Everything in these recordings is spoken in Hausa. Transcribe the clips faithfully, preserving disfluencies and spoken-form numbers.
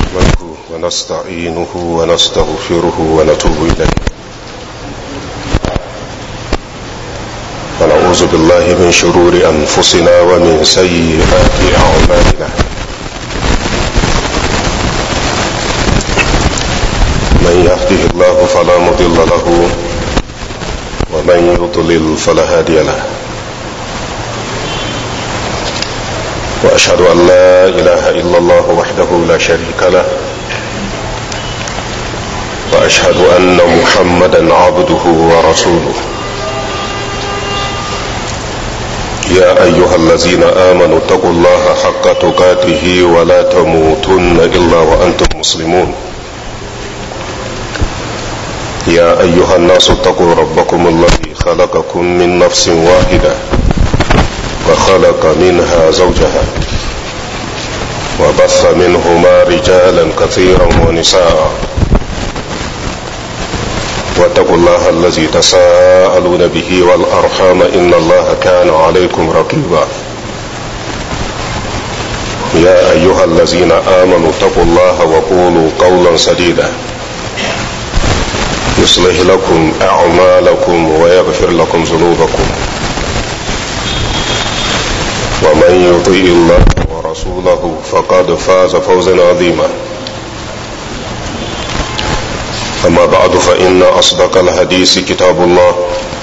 نحمده ونستعينه ونستغفره ونتوب إليه ونعوذ بالله من شرور أنفسنا ومن سيئات أعمالنا من يهده الله فلا مضل له ومن يضلل فلا هادي له وأشهد أن لا إله إلا الله وحده لا شريك له وأشهد أن محمدا عبده ورسوله يا أيها الذين آمنوا اتقوا الله حق تقاته ولا تموتن إلا وأنتم مسلمون يا أيها الناس اتقوا ربكم الذي خلقكم من نفس واحدة وخلق منها زوجها وبث منهما رجالا كثيرا ونساء واتقوا الله الذي تساءلون به والأرحام إن الله كان عليكم رقيبا يا أيها الذين آمنوا اتقوا الله وقولوا قولا سديدا يصلح لكم أعمالكم ويغفر لكم ذنوبكم ومن يطيع الله ورسوله فقد فاز فوزا عظيما أما بعد فإن أصدق الحديث كتاب الله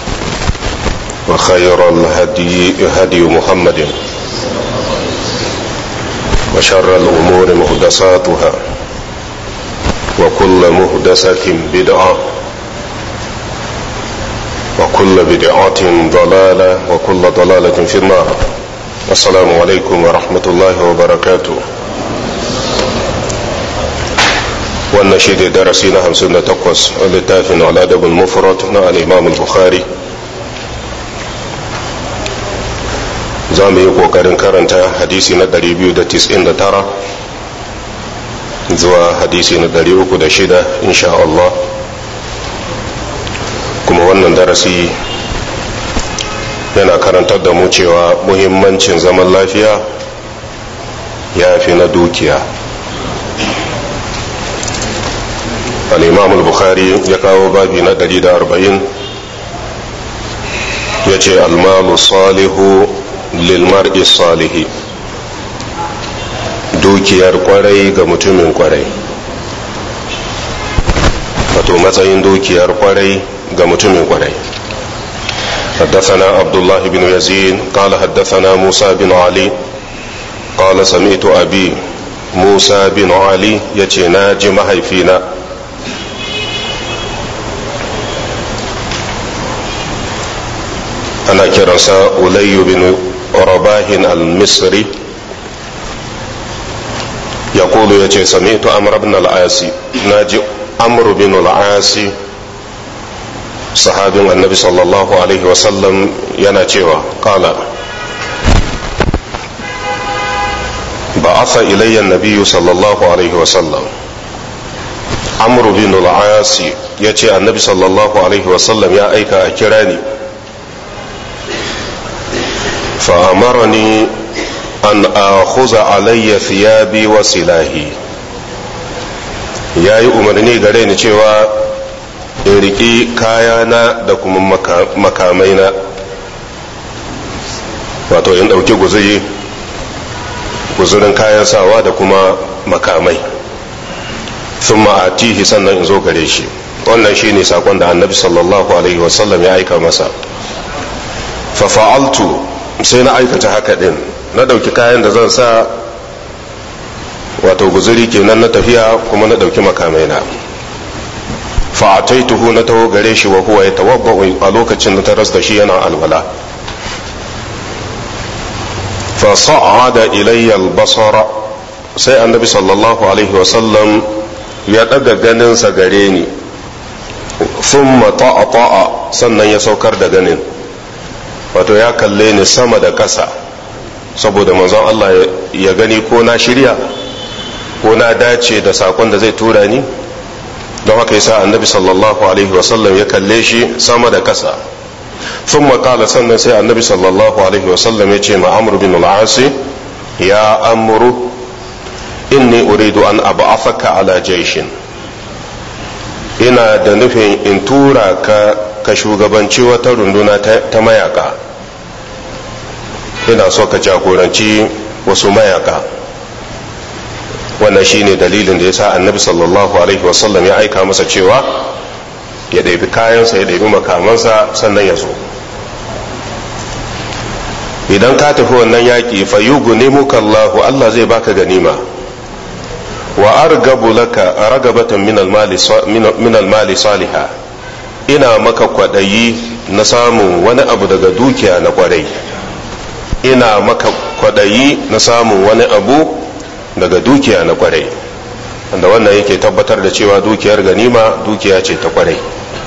وخير الهدي هدي محمد وشر الأمور محدثاتها وكل محدثة بدعة وكل بدعة ضلالة وكل ضلالة في النار. السلام عليكم ورحمة الله وبركاته. wannan shi ne darasi na hamsin da takwas a littafin al'adabul mufrad na al'imam al-bukhari. za mu yi ƙoƙarin karanta hadisi na ɗari biyu da tis'in da tara zuwa hadisi na ɗari uku da shida insha Allah. kuma wannan darasi yana karantar da mu cewa muhimmancin zaman lafiya ya fi na dukiya. al-imam al-bukhari ya kawo babi na ɗari da arba'in ya ce al-malu salihu lil mar'i salihi, dukiyar kwarai ga mutumin kwarai, wato matsayin dukiyar kwarai ga mutumin kwarai. حدثنا عبد الله بن يزيد قال حدثنا موسى بن علي قال سمعت أبي موسى بن علي يتي ناجي مهيفينا أنا كرنسا أولي بن رباه المصري يقول يتي سمعت أمر بن العاص ناجي أمر بن العاص sahabin annabi sallallahu alaihi wasallam yana cewa kala ba'atha ilayya an-nabiyyu sallallahu alaihi wasallam amru bin al-aas yace annabi sallallahu alaihi wasallam ya aika a kira ni fa amarani an akhudha alayya thiyabi wa silahi, yayi umarni gare ni cewa in riƙi kayana da kuma makamaina, wato in ɗauki guzuri guzurin kayan sawa da kuma makamai, sun ma'atihi sannan in zo gare shi. wannan shi ne saƙon da annabi sallallahu alaihi wasallam ya aika masa. fafa'altu sai na aikata haka ɗin, na ɗauki kayan da zan sa, wato guzuri kenan na tafiya, kuma na ɗauki makamaina. fa'ataituhu na taho gare shi wa huwa yatawabba'u a lokacin da taras da shi yana alwala. fa sa'ada ilayya al-basara, sai annabi sallallahu alaihi wa sallam ya daga ganin sa gare ni, thumma ta'a sannan ya saukar da ganin, wato ya kalle ni sama da ƙasa saboda manzon Allah ya gani ko na shirya ko na dace da sakon da zai tura ni. don haka yasa annabi sallallahu alaihi wasallam ya kalle shi sama da kasa. thumma qala sannan sai annabi sallallahu alaihi wasallam ya ce ma amr bin al-as ya amru inni uridu an ab'athaka ala jayshin ina da nufin in tura ka ka shugabanci wata runduna ta mayaka ina so ka jagoranci wasu mayaka wannan shine dalilin da yasa annabi sallallahu alaihi wasallam ya aika masa cewa ya ɗabi kayansa ya ɗabi makamansa sannan ya zo idan ka tafi wannan yaƙi fa yughnimuka Allahu Allah zai baka ganima wa argabu laka ragabatan min al-mali min al-mali salihah ina maka kwadayi na samun wani abu daga dukiya na kwarai ina maka kwadayi na samun wani abu daga dukiya na kwarai wanda wannan yake tabbatar da cewa dukiyar ganima dukiya ce ta kwarai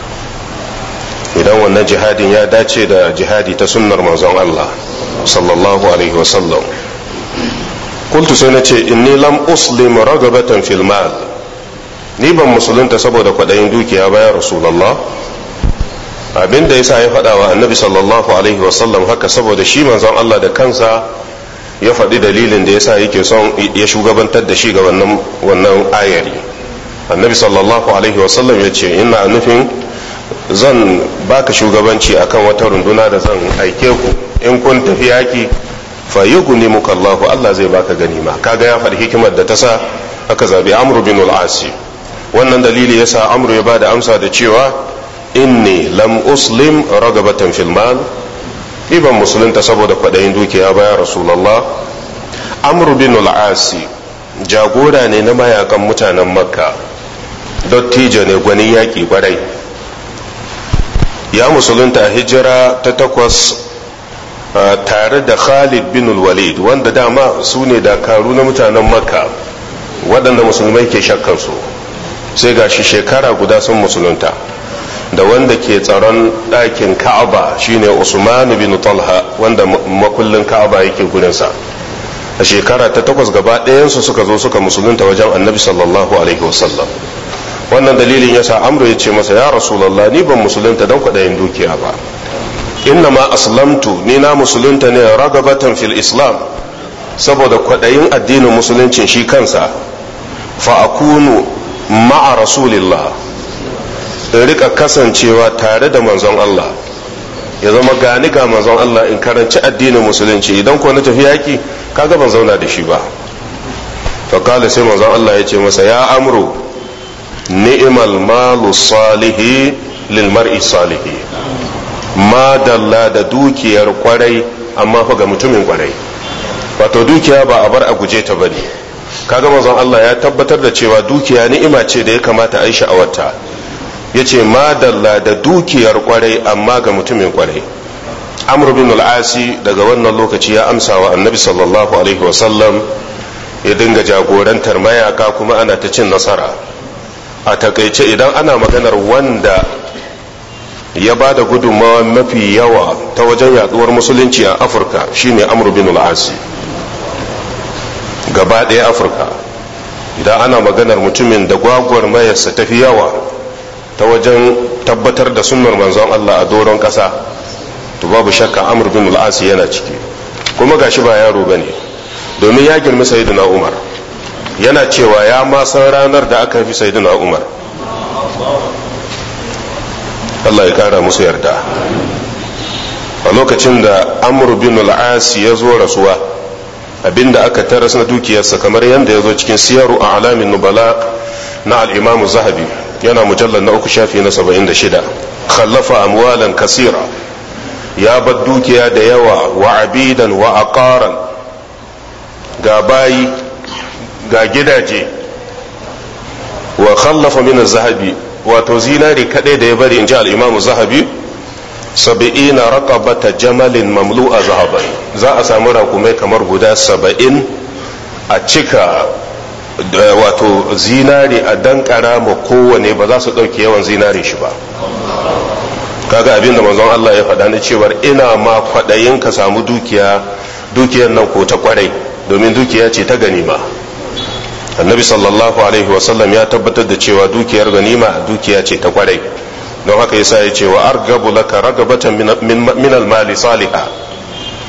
idan wannan jihadin ya dace da jihadi ta sunnar manzon Allah sallallahu alaihi wasallam kultu sai na ce inni lam uslim ragabatan fil mal ni ban musulunta saboda kwadayin dukiya bayan rasulullah abinda yasa ya faɗa wa annabi sallallahu alaihi wasallam haka saboda shi manzon Allah da kansa ya faɗi dalilin da yasa yake son ya shugabantar da shi ga wannan wannan ayari annabi sallallahu alaihi wasallam ya ce ina nufin zan baka shugabanci akan wata runduna da zan aike ku in kun tafi yaki fa yughnimuka Allahu Allah zai baka ganima kaga ya faɗi hikimar da ta sa aka zabi Amr bin al-As wannan dalili yasa Amr ya bada amsa da cewa inni lam uslim ragabatan fil mal iban musulunta saboda kwadayin dukiya bayan rasulullah Amr bin al-As jagora ne na mayakan mutanen Makka dottijo ne gwanin yaki kwarai ya musulunta a hijira ta takwas tare da Khalid bin Walid wanda dama su ne dakaru na mutanen Makka waɗanda musulmai ke shakkar su sai gashi shekara guda sun musulunta da wanda ke tsaron ɗakin Ka'aba shine Usman bin Talha wanda makullin Ka'aba yake gurinsa a shekara ta takwas gaba ɗayansu suka zo suka musulunta wajen Annabi sallallahu alaihi wasallam wannan dalilin yasa Amru ya ce masa ya Rasulullah ni ban musulunta dan kwaɗayin dukiya ba innama aslamtu ni na musulunta ne ragabatan fil islam saboda kwaɗayin addinin musuluncin shi kansa fa akunu ma'a rasulillah in rika kasancewa tare da manzon Allah ya zama gani ga manzon Allah in karanci addinin musulunci idan ko na tafi yaki kaga ban zauna da shi ba to kala sai manzon Allah ya ce masa ya Amru ni'mal malu salihi lil mar'i salihi ma dalla da dukiyar kwarai amma fa ga mutumin kwarai wato dukiya ba a bar a guje ta bane kaga manzon Allah ya tabbatar da cewa dukiya ni'ima ce da ya kamata a yi sha'awarta yace ma dalla da dukiyar kwarai amma ga mutumin kwarai Amr bin al-Asi daga wannan lokaci ya amsa wa Annabi sallallahu alaihi wasallam ya dinga jagorantar mayaka kuma ana ta cin nasara a takaice idan ana maganar wanda ya ba da gudunmawa mafi yawa ta wajen yaduwar musulunci a Afirka shine Amr bin al-Asi gaba ɗaya Afirka idan ana maganar mutumin da gwagwar mayarsa tafi yawa ta wajen tabbatar da sunnar manzon Allah a doron ƙasa to babu shakka Amr bin al-As yana ciki kuma gashi ba yaro bane domin ya girmi sayyidina Umar yana cewa ya ma san ranar da aka fi sayyidina Umar Allah ya kara musu yarda a lokacin da Amr bin al-As ya zo rasuwa abinda aka taras na dukiyarsa kamar yadda ya zo cikin siyaru a alamin nubala na al-Imam Zahabi yana mujallar na uku shafi na saba'in da shida khallafa amwalan kasira ya bar dukiya da yawa wa abidan wa aqaran ga bayi ga gidaje wa khallafa min az-zahabi wato zinari kadai da ya bari inji al-imam zahabi sab'ina raqabata jamalin mamlu'a zahaban za a samu rakumai kamar guda saba'in a cika wato zinari a dankara ma kowane ba za su ɗauke yawan zinari shi ba kaga abin da manzon Allah ya faɗa na cewar ina ma kwaɗayin ka samu dukiya dukiyar nan ko ta kwarai domin dukiya ce ta ganima annabi sallallahu alaihi wasallam ya tabbatar da cewa dukiyar ganima dukiya ce ta kwarai don haka yasa ya ce wa argabu laka ragabatan min al-mali salihah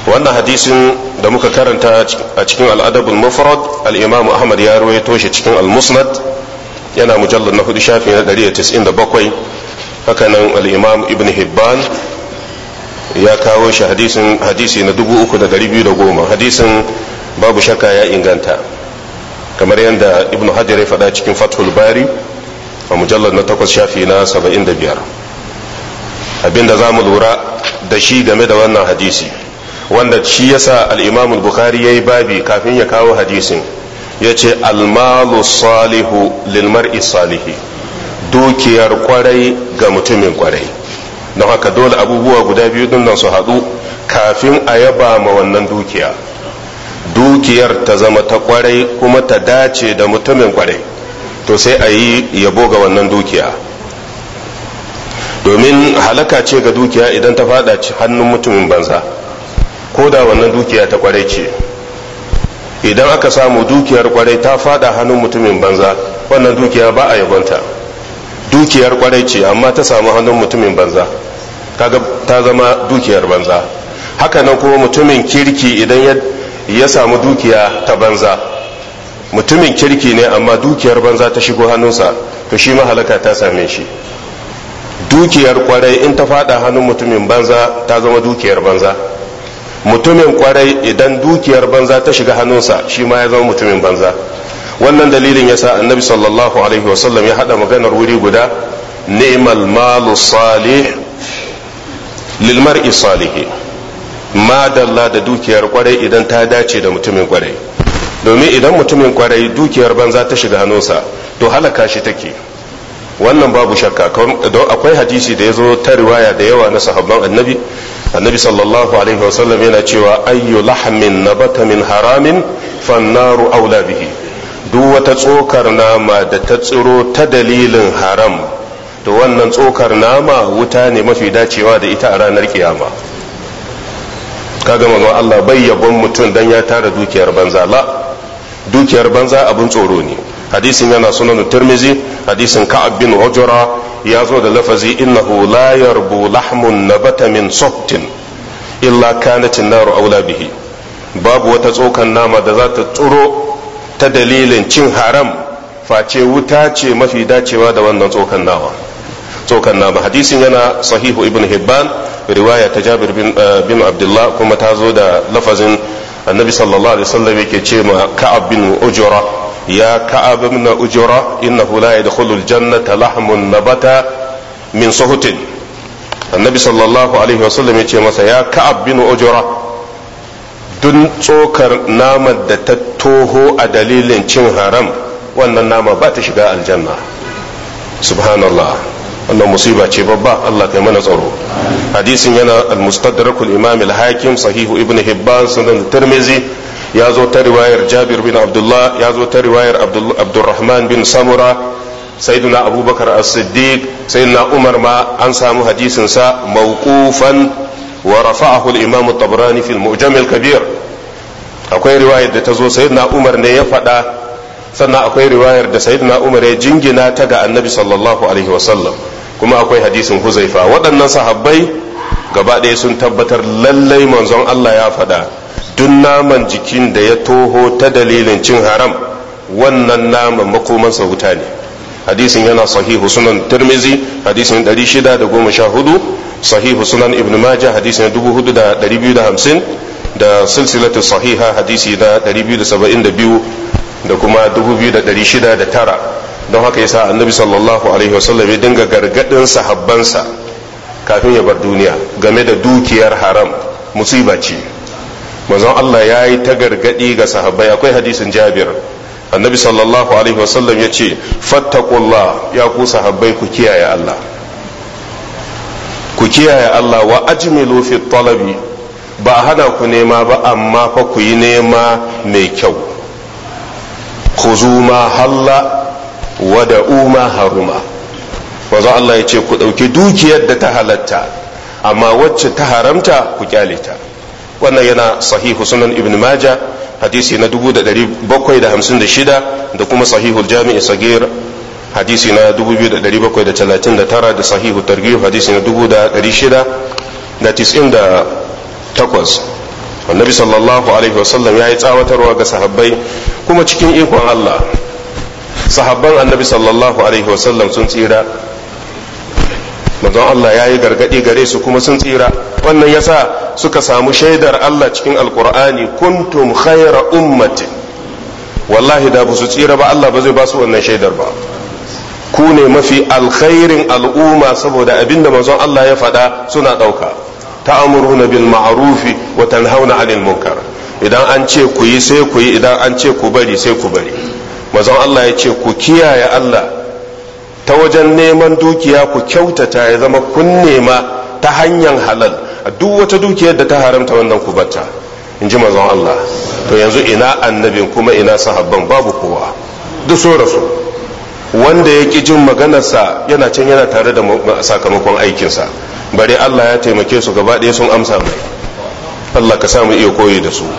wannan hadisin da muka karanta a cikin al'adabul mufrad al-imam ahmad ya rawaito shi cikin al-musnad yana mujallar na hudu shafi na ɗari da tis'in da bakwai. hakanan al-imam ibn hibban ya kawo shi hadisin hadisi na dubu uku da ɗari biyu da goma. hadisin babu shakka ya inganta kamar yadda ibn hajar ya faɗa cikin fathul bari a mujallar na takwas shafi na saba'in da biyar. abinda za mu lura da shi game da wannan hadisi wanda shi yasa al-imam al-bukhari yayi babi kafin ya kawo hadisin yace al-malu salihu lil mar'i salihi, dukiyar kwarai ga mutumin kwarai. don haka dole abubuwa guda biyu din nan su haɗu kafin a yaba ma wannan dukiya. dukiyar ta zama ta kwarai kuma ta dace da mutumin kwarai, to sai a yi yabo ga wannan dukiya. domin halaka ce ga dukiya idan ta fada hannun mutumin banza, ko da wannan dukiya ta kwarai ce. idan aka samu dukiyar kwarai ta fada hannun mutumin banza, wannan dukiya ba a yabonta. dukiyar kwarai ce amma ta samu hannun mutumin banza, kaga ta zama dukiyar banza. haka nan kuma mutumin kirki idan ya samu dukiya ta banza, mutumin kirki ne amma dukiyar banza ta shigo hannunsa, to shi ma halaka ta same shi. dukiyar kwarai in ta fada hannun mutumin banza ta zama dukiyar banza. mutumin kwarai idan dukiyar banza ta shiga hannunsa shi ma ya zama mutumin banza. wannan dalilin yasa annabi sallallahu alaihi wasallam ya hada maganar wuri guda, ni'mal malu salih lil mar'i salih, ma dalla da dukiyar kwarai idan ta dace da mutumin kwarai. domin idan mutumin kwarai dukiyar banza ta shiga hannunsa to halaka shi take, wannan babu shakka. don akwai hadisi da ya zo ta riwaya da yawa na sahabban annabi annabi sallallahu alaihi wasallam yana cewa ayyu lahmin nabata min haramin fannaru aula bihi, duk wata tsokar nama da ta tsiro ta dalilin haram to wannan tsokar nama wuta ne mafi dacewa da ita a ranar kiyama. kaga manzo Allah bai yabon mutum dan ya tara dukiyar banza, la, dukiyar banza abun tsoro ne. hadisin yana sunan Tirmizi, hadisin Ka'ab bin Ujra ya zo da lafazi innahu la yarbu lahmun nabata min suhtin illa kanat an-nar aula bihi, babu wata tsokan nama da za ta tsoro ta dalilin cin haram face wuta ce mafi dacewa da wannan tsokan nama. tsokan nama hadisin yana sahihu ibn Hibban, riwaya ta Jabir bin, uh, bin Abdullah, kuma ta zo da lafazin annabi sallallahu alaihi wasallam yake ce ma Ka'ab bin Ujra, ya Ka'ab bin Ujra innahu la yadkhulu al-jannata lahmun nabata min suhutin. annabi sallallahu alaihi wasallam ya ce masa, ya Ka'ab bin Ujra, dun tsokar naman da ta toho a dalilin cin haram, wannan nama ba ta shiga aljanna. subhanallah, wannan musiba ce babba, Allah kai mana tsaro. hadisin yana al-mustadrakul imam al-hakim, sahihu ibn hibban, sunan tirmizi, ya zo ta riwayar jabir bin abdullah, ya zo ta riwayar abdurrahman bin samura, sayyiduna abubakar as-siddiq, sayyidina umar ma an samu hadisin sa mawqufan wa rafa'ahu al-imam at-tabrani fi al-mu'jam al-kabir. akwai riwayar da ta zo sayyidina umar ne ya faɗa, sannan akwai riwayar da sayyidina umar ya jingina ta ga annabi sallallahu alaihi wasallam, kuma akwai hadisin huzaifa. waɗannan sahabbai gaba ɗaya sun tabbatar lallai manzon Allah ya faɗa, duk naman jikin da ya toho ta dalilin cin haram, wannan naman makomansa wuta ne. hadisin yana sahihu sunan tirmizi, hadisin ɗari shida da goma sha hudu, sahihu sunan ibn majah, hadisin dubu hudu da ɗari biyu da hamsin, da silsilatu sahiha, hadisi na ɗari biyu da saba'in da biyu da kuma dubu biyu da ɗari shida da tara. don haka yasa annabi sallallahu alaihi wasallam ya dinga gargadin sahabbansa kafin ya bar duniya game da dukiyar haram, musiba ce. manzon Allah ya yi ta gargadi ga sahabbai. akwai hadisin Jabir, annabi sallallahu alaihi wasallam ya ce, fattaqullah, ya ku sahabbai ku kiyaye Allah, ku kiyaye Allah, wa ajmilu fi talabi, ba hana ku nema ba amma fa ku yi nema mai kyau. khuzu ma halla wa da'u ma haruma. manzo Allah ya ce ku dauki dukiyar da ta halatta amma wacce ta haramta ku kyale ta. wannan yana sahihu sunan ibn majah, hadisi na dubu da ɗari bakwai da hamsin da shida, da kuma sahihul jami'i sagir, hadisi na dubu biyu da ɗari bakwai da talatin da tara, da sahihu targhib, hadisi na dubu da ɗari shida da tis'in da takwas. annabi sallallahu alaihi wasallam ya yi tsawatarwa ga sahabbai, kuma cikin ikon Allah sahabban annabi sallallahu alaihi wasallam sun tsira. manzon Allah ya yi gargaɗi gare su kuma sun tsira. wannan yasa suka samu shaidar Allah cikin alkur'ani, kuntum khayra ummatin. wallahi da ba su tsira ba Allah ba zai ba su wannan shaidar ba. ku ne mafi alkhairin al'umma saboda abinda manzon Allah ya faɗa suna ɗauka. ta'muruna bil ma'rufi wa tanhauna 'anil munkar. idan an ce ku yi sai ku yi, idan an ce ku bari sai ku bari. manzon Allah ya ce ku kiyaye Allah ta wajen neman dukiya, ku kyautata ya zama kun nema ta hanyar halal. duk wata dukiyar da ta haramta wannan ku batta, in ji manzon Allah. to yanzu ina annabin kuma ina sahabban? babu kowa, duk so rasu. wanda ya ƙi jin maganarsa yana can yana tare da sakamakon aikinsa, bare Allah ya taimake su gaba ɗaya sun amsa mai. Allah ka samu iya koyi da su.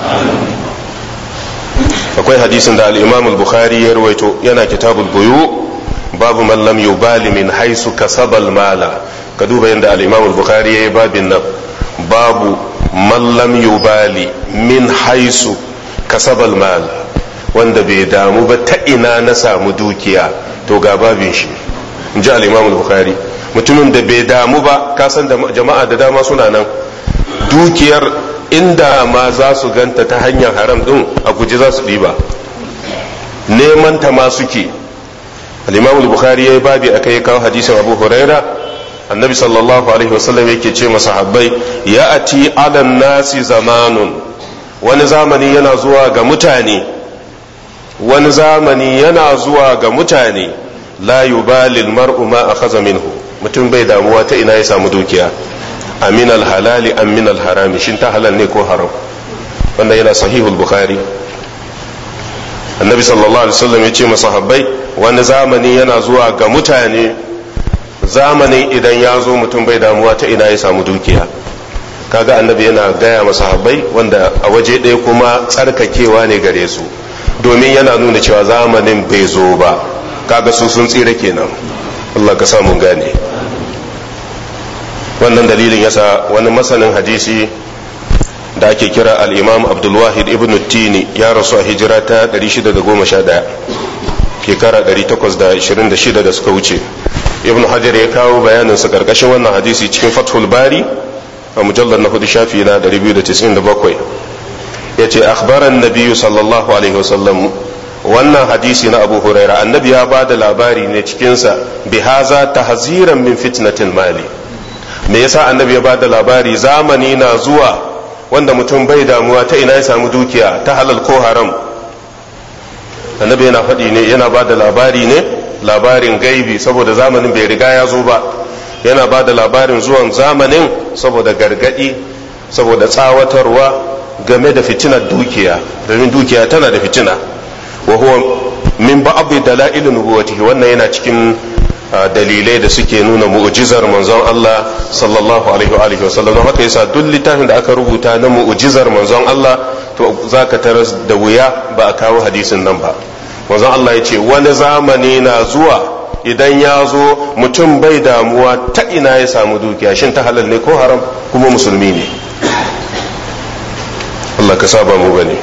akwai hadisin da al-Imam al-Bukhari ya rawaito, yana kitabul buyu, babu man lam yubali min haisu kasabal mala. ka duba yadda al-Imam al-Bukhari yayi babin nan, babu man lam yubali min haisu kasabal mala, wanda bai damu ba ta ina na samu dukiya, to ga babin shi, in ji al-Imam al-Bukhari. mutumin da bai damu ba, kasan da jama'a da dama suna nan, dukiyar inda ma za su ganta ta hanyar haram din a guji za su ɗiba, neman ta ma suke. al-Imam al-Bukhari yayi babi akai kawo hadisin Abu Huraira, annabi sallallahu alaihi wasallam yake ce masahabbai, ya'ati 'alan nasi zamanun, wani zamani yana zuwa ga mutane wani zamani yana zuwa ga mutane la yubali al-mar'u ma akhadha minhu, mutum bai damuwa ta ina ya samu dukiya, amin al-halali am min al-harami, shin ta halal ne ko haram. wanda yana sahihul bukhari. annabi sallallahu alaihi wasallam ya ce masahabbai, wani zamani yana zuwa ga mutane, zamanin idan ya zo mutum bai damuwa ta ina ya samu dukiya. kaga annabi yana gaya masahabbai wanda a waje ɗaya kuma tsarkakewa ne gare su, domin yana nuna cewa zamanin bai zo ba. kaga su sun tsira kenan. Allah ka samu gane. wannan dalilin yasa wani masanin hadisi da ake kira al-Imam Abdul Wahid ibn Tini ya rasu a hijira ta ɗari shida goma sha ɗaya, shekara ɗari takwas da ashirin da shida da suka wuce. Ibn Hajar ya kawo bayanin sa karkashin wannan hadisi cikin Fathul Bari a mujallar na hudu shafi na ɗari biyu da tis'in da bakwai. yace akhbaran nabiyyu sallallahu alaihi wasallam, wannan hadisi na Abu Huraira, annabi ya ba da labari ne cikinsa, bi haza tahziran min fitnatil mali. me yasa annabi ya ba da labari zamani na zuwa wanda mutum bai damuwa ta ina ya samu dukiya, ta halal ko haram. annabi yana faɗi ne, yana ba da labari ne, labarin gaibi, saboda zamanin bai riga ya zo ba. yana ba da labarin zuwan zamanin saboda gargadi, saboda tsawatarwa game da fitinar dukiya, domin dukiya tana da fitina. wa huwa min ba'd dalail nubuwatihi, wannan yana cikin dalilai da suke nuna mu'jizar manzon Allah sallallahu alaihi wa alihi wasallam. haka yasa duk littafin da aka rubuta na mu'jizar manzon Allah, to zaka taras da wuya ba a kawo hadisin nan ba. manzon Allah yace wani zamani na zuwa, idan ya zo mutum bai damuwa ta ina ya samu dukiya, shin ta halal ne ko haram, kuma musulmi ne. Allah ka saba mu bane.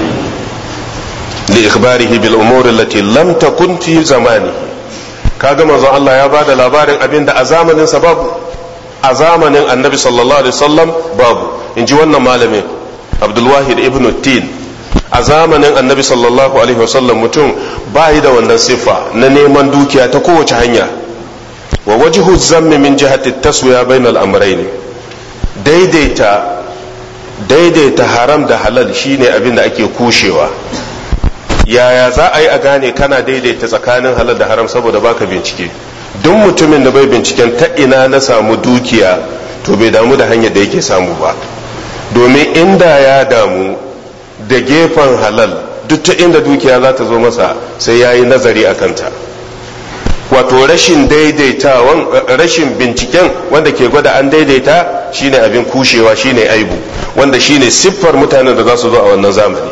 li ikhbarihi bil umuri allati lam takun fi zamanihi, kaga manzon Allah ya bada labarin abinda a zamanin sa babu, a zamanin annabi sallallahu alaihi wasallam babu. inji wannan malamin Abdul Wahid ibn Tin, a zamanin annabi sallallahu alaihi wasallam mutum bai da wannan sifa na neman dukiya ta kowace hanya. wa wajhu zammi min jihati taswiya bainal amrayn, daidaita daidaita haram da halal shine abin da ake kushewa. yaya za a yi a gane kana daidaita tsakanin halal da haram? saboda baka bincike. duk mutumin da bai binciken ta ina na samu dukiya, to bai damu da hanyar da yake samu ba. domin inda ya damu da gefen halal, duk ta inda dukiya za ta zo masa sai ya yi nazari a kanta. wato rashin daidaitawan, rashin binciken wanda ke gwada an daidaita shine abin kushewa, shine aibu, wanda shine siffar mutanen da za su zo a wannan zamani.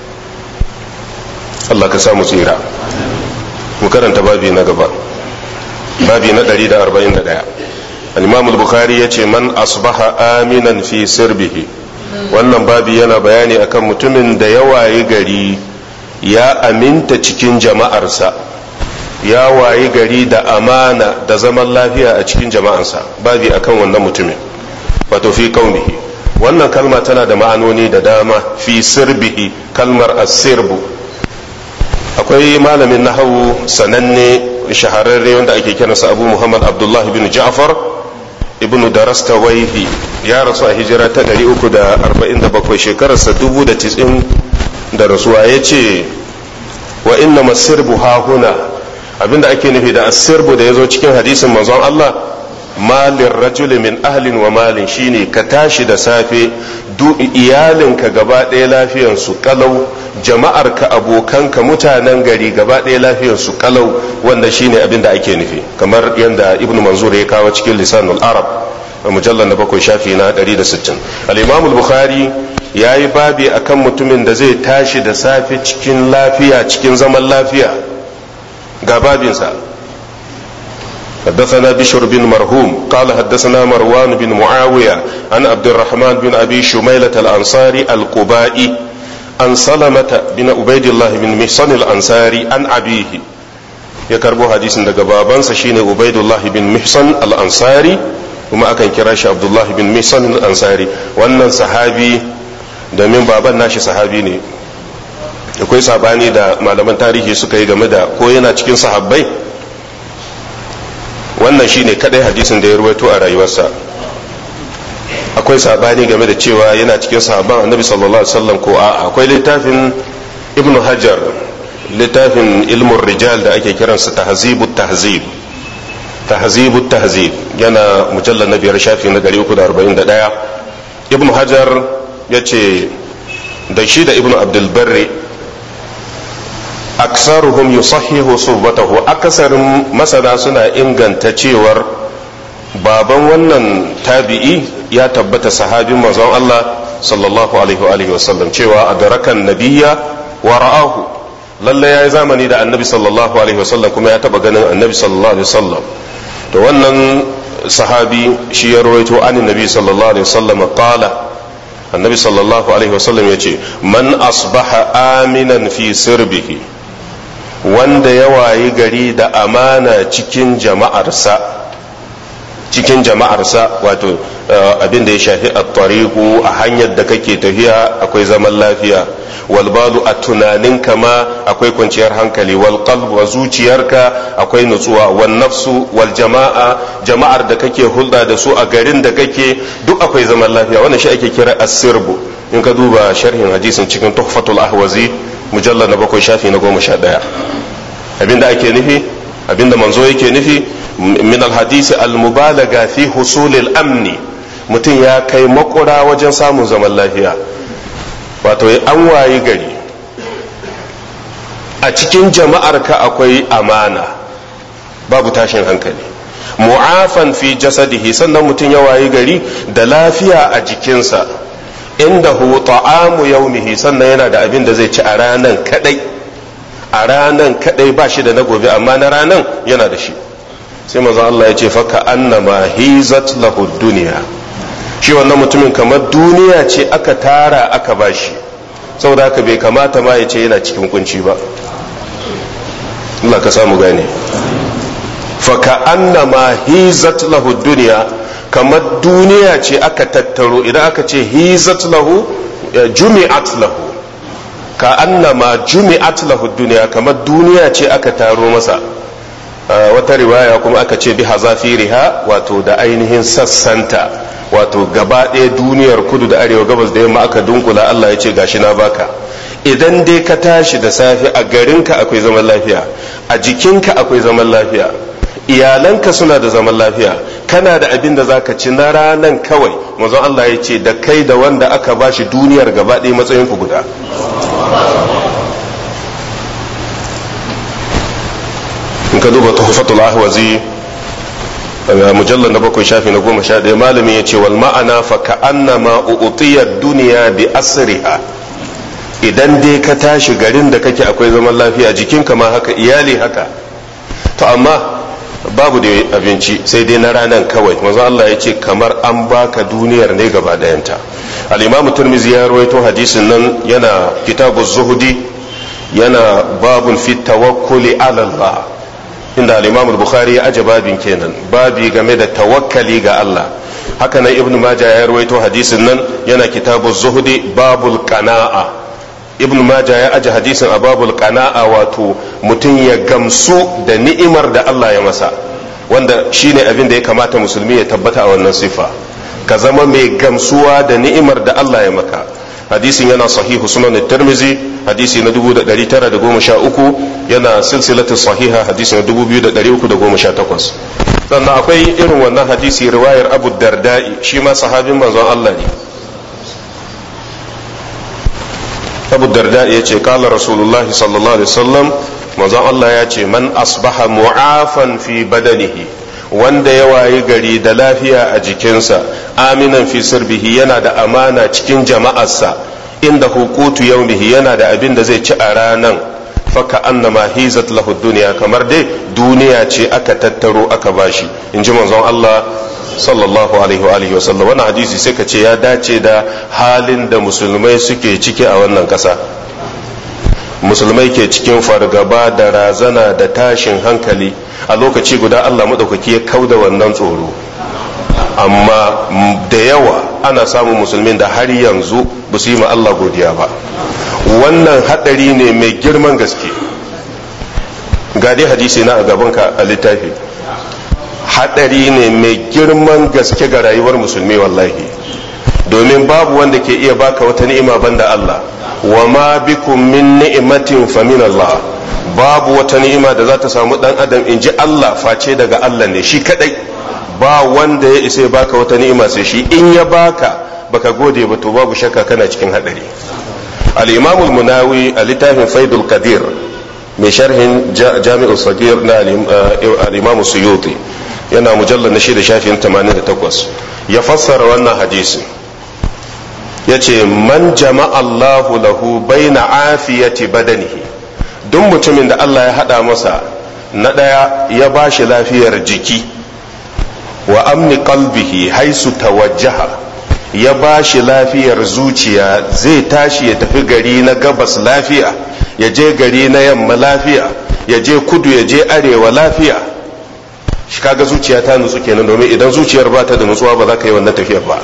Allah ka samu tsira. mu karanta babi na gaba, babi na ɗari da arba'in da ɗaya. al-Imam al-Bukhari yace man asbaha aminan fi sirbihi, wannan babi yana bayani akan mutumin da ya wayi gari ya aminta cikin jama'arsa, ya wayi gari da amana da zaman lafiya a cikin jama'arsa. Babi akan wannan mutumin, wato fi kaunihi. wannan kalma tana da ma'anoni da dama. Fi sirbihi, kalmar asirbu, akwai malamin nahawu sananne shahararre wanda ake kiransa Abu Muhammad Abdullah bin Ja'far ibn Darastawayhi, ya rasu a hijira ta ɗari uku da arba'in da bakwai, shekararsa dubu da tis'in da rasuwa. ya ce wa inna masirbu hahuna, abinda ake nufi da asirbu da ya zo cikin hadisin manzon Allah, malin rajuli min ahlin wa malin, shine ka tashi da safe duk iyalinka gaba ɗaya lafiyansu kalau, jama'arka abokanka mutanen gari gaba ɗaya lafiyansu kalau, wanda shine abin da ake nufi, kamar yadda ibnu manzur ya kawo cikin lisanul arab a mujallar na bakwai shafi na ɗari da sittin. al-imam al-bukhari ya yi babi akan mutumin da zai tashi da safe cikin lafiya, cikin zaman lafiya. ga babinsa: حدثنا بشر بن مرهوم قال حدثنا مروان بن معاوية عن عبد الرحمن بن أبي شميلة الأنصاري القبائي عن سلمة بن عبيد الله بن محصن الأنصاري عن أبيه. يكربو حديث daga babansa shine Ubaidullah bin Mihsan al-Ansari, kuma akan kira shi Abdullah bin Mihsan al-Ansari. wannan sahabi, domin baban nashi sahabi ne, akwai sabani da malaman tarihi suka yi game da ko yana cikin sahabbai. wannan shine kadai hadisin da ya ruwaito a rayuwarsa. akwai sabani game da cewa yana cikin sahabban annabi sallallahu alaihi wasallam ko a'a. akwai littafin ibn hajar, littafin ilmun rijal da ake kiransa tahzibut tahzib tahzibut tahzib, yana mujallar na biyar shafi na ɗari uku da arba'in da ɗaya. ibn hajar ya ce da shi da ibn abdul barri, aksaruhum yusahhihu suhbatahu, akasarin masana suna inganta cewar baban wannan tabi'i ya tabbata sahabin manzon Allah sallallahu alaihi wa alihi wasallam, cewa adrakan nabiyya wa ra'ahu, lalle yayi zamani da annabi sallallahu alaihi wasallam kuma ya taba ganin annabi sallallahu alaihi wasallam. to wannan sahabi shi ya rawaito an annabi sallallahu alaihi wasallam qala, annabi sallallahu alaihi wasallam yace man asbaha aminan fi sirbihi, wanda ya wayi gari da amana cikin jama'arsa, cikin jama'arsa wato abin da ya shafi at-tariqu, a hanyar da kake tafiya akwai zaman lafiya, wal balu a tunaninka ma akwai kwanciyar hankali, wal qalb wa zuciyarka akwai nutsuwa, wan nafsu wal jama'a, jama'ar da kake hulɗa da su a garin da kake duk akwai zaman lafiya. wannan shi ake kira as-sirbu. in ka duba sharhin hadisin cikin tuhfatul ahwazi mujallar na bakwai shafi na goma sha ɗaya. abinda ake nufi, abinda manzo yake nufi, min alhadisi almubalaga fi husulil amni, mutum ya kai makura wajen samun zaman lafiya. wato an wayi gari a cikin jama'arka akwai amana, babu tashin hankali. mu'afan fi jasadihi, sannan mutum ya wayi gari da lafiya a jikinsa. indahu ta'amu yaumihi, sannan yana da abin da zai ci a ranan kadai, a ranan kadai ba shi da na gobe, amma na ranan yana da shi. sai manzo Allah ya ce faka annama hizat lahu dunya, shi wannan mutumin kamar duniya ce aka tara aka bashi, saboda haka bai kamata ma ya ce yana cikin kunci ba. Allah ka samu gane. faka annama hizat lahu dunya, kamar duniya ce aka tattaro, idan aka ce hizat lahu jumi'at lahu, ka annama jumi'at lahu duniya, kamar duniya ce aka taro masa. wata riwaya kuma aka ce bi hazafiriha, wato da ainihin sassanta, wato gaba ɗaya duniyar kudu da arewa, gabas da yamma aka dunkula. Allah ya ce gashi na baka. idan dai ka tashi da safe, a garinka akwai zaman lafiya, a jikinka akwai zaman lafiya, iyalanka suna da zaman lafiya, kana da abin da zaka ci na ranan kawai, manzon Allah ya ce da kai da wanda aka bashi duniyar gaba ɗaya matsayin ku guda. in ka duba tuhfatul ahwazi mujallar na bakwai shafi na goma sha ɗaya, malamin ya ce wal ma'ana fa ka'annama u'tiyad dunya bi asriha, idan dai ka tashi garin da kake akwai zaman lafiya, jikinka ma haka, iyali haka. to amma babu da abinci sai dai na ranan kawai. manzo Allah ya ce kamar an baka duniyar ne gaba dayanta. al-Imam Tirmidhi ya rawaito hadisin nan yana kitabu zuhudi, yana babun fi tawakkuli ala Allah, inda al-Imam Bukhari ya aje babin kenan, babi game da tawakkali ga Allah. haka nan Ibn Majah ya rawaito hadisin nan yana kitabu zuhudi babul qana'a. Ibn Majah ya aje hadisin a babul qana'a, wato mutum ya gamsu da ni'imar da Allah ya masa, wanda shine abin da ya kamata musulmi ya tabbata a wannan sifa, ka zama mai gamsuwa da ni'imar da Allah ya maka. hadisin yana sahihu sunan tirmizi hadisi na dubu da ɗari tara da goma sha uku, yana silsilatu sahiha hadisi na dubu biyu da ɗari uku da goma sha takwas. sannan akwai irin wannan hadisi riwayar abu darda'i, shi ma sahabin manzon Allah ne. abu darda'i ya ce kala rasulullahi sallallahu alaihi wasallam, manzon Allah ya ce man asbaha mu'afan fi badanihi, wanda ya wayi gari da lafiya a jikinsa, aminan fi sirbihi, yana da amana cikin jama'arsa, inda hukutu yaumihi, yana da abin da zai ci a ranan, faka annama hizat lahu duniya, kamar dai duniya ce aka tattaro aka bashi, in ji manzon Allah sallallahu alaihi wa alihi wa sallam. wannan hadisi sai ka ce ya dace da halin da musulmai suke ciki a wannan kasa. musulmai ke cikin fargaba da razana da tashin hankali, a lokaci guda Allah maɗaukaki ya kauda wannan tsoro, amma da yawa ana samun musulmin da har yanzu ba su yi ma Allah godiya ba. wannan haɗari ne mai girman gaske. ga dai hadisi na a gabanka a littafi, haɗari ne mai girman gaske ga rayuwar musulmi wallahi, domin babu wanda ke iya baka wata ni'ima banda Allah. wa ma bikum min ni'matin fa min Allah, babu wata ni'ima da za ta samu dan adam in ji Allah face daga Allah ne shi kadai. ba wanda ya isa baka wata ni'ima sai shi, in ya baka baka gode ba to babu shakka kana cikin hadari. al-Imam al-Munawi a littafin Faidul Qadir mai sharhin Jami'u Sagir na al-Imam Suyuti, yana mujallal na shida shafin tamanin da takwas, ya fassara wannan hadisi yace man jama'a Allahu lahu baina afiyati badanihi, duk mutumin da Allah ya hada masa na daya ya bashi lafiyar jiki, wa amni qalbihi haisu tawajjaha, ya bashi lafiyar zuciya, zai tashi ya tafi gari na gabas lafiya, ya je gari na yamma lafiya, ya je kudu ya je arewa lafiya. shi kaga zuciya ta nutsu kenan, domin idan zuciyar ba ta da nutsuwa ba za ka yi wannan tafiyar ba.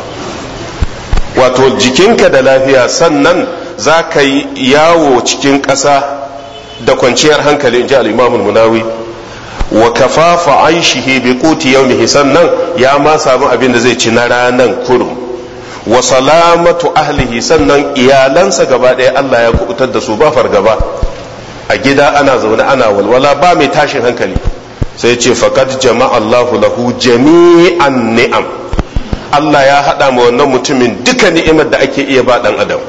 wato jikinka da lafiya, sannan za ka yi yawo cikin ƙasa da kwanciyar hankali, in ji al-Imam al-Munawi. wa kafafa aishihi bi quti yawmihi, sannan ya ma samu abin da zai ci na ranan kurum. wa salamatu ahlihi, sannan iyalansa gaba ɗaya Allah ya kubutar da su ba fargaba, a gida ana zaune ana walwala ba mai tashin hankali. sai ce faqad jama'a Allahu lahu jami'an ni'am, Allah ya haɗa ma wannan mutumin duka ni'imar da ake iya ba ɗan adam.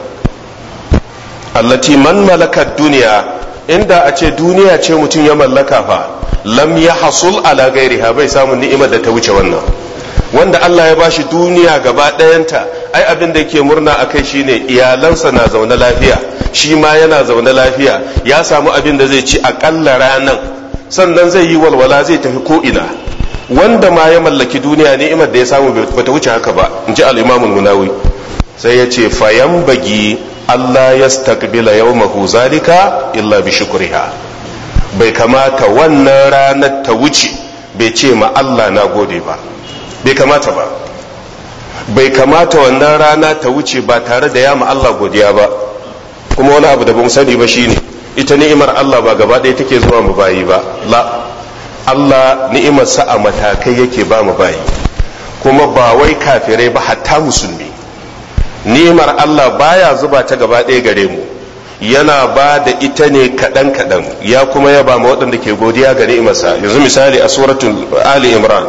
allati man malaka duniya, inda a ce duniya ce mutum ya mallaka fa, lam ya hasul ala gairiha, bai samu ni'imar da ta wuce wannan. wanda Allah ya bashi duniya gaba ɗayanta, ai abin da yake murna a kai shine iyalansa na zaune lafiya, shi ma yana zaune lafiya, ya samu abin da zai ci aƙalla ranan, sannan zai yi walwala, zai tafi ko ina. wanda ma ya mallaki duniya ni'imar da ya samu bata wuce haka ba, in ji al-Imam al-Munawi. sai ya ce fayan bagi Allah ya staqbila yawmahu zalika illa bi shukriha, bai kamata wannan ranar ta wuce bai ce ma Allah na gode ba, bai kamata ba. bai kamata wannan rana ta wuce ba tare da ya ma Allah godiya ba. kuma wani abu da ba mu sani ba shine, ita ni'imar Allah ba gaba ɗaya take zuwa mu bayi ba, la, Allah ni'imarsa a matakai yake ba mu bayi, kuma ba wai kafirai ba, hatta musulmi. ni'imar Allah baya zuba ta gaba ɗaya gare mu, yana ba da ita ne kaɗan kaɗan, ya kuma ya ba mu waɗanda ke godiya ga ni'imarsa. yanzu misali a suratul Ali Imran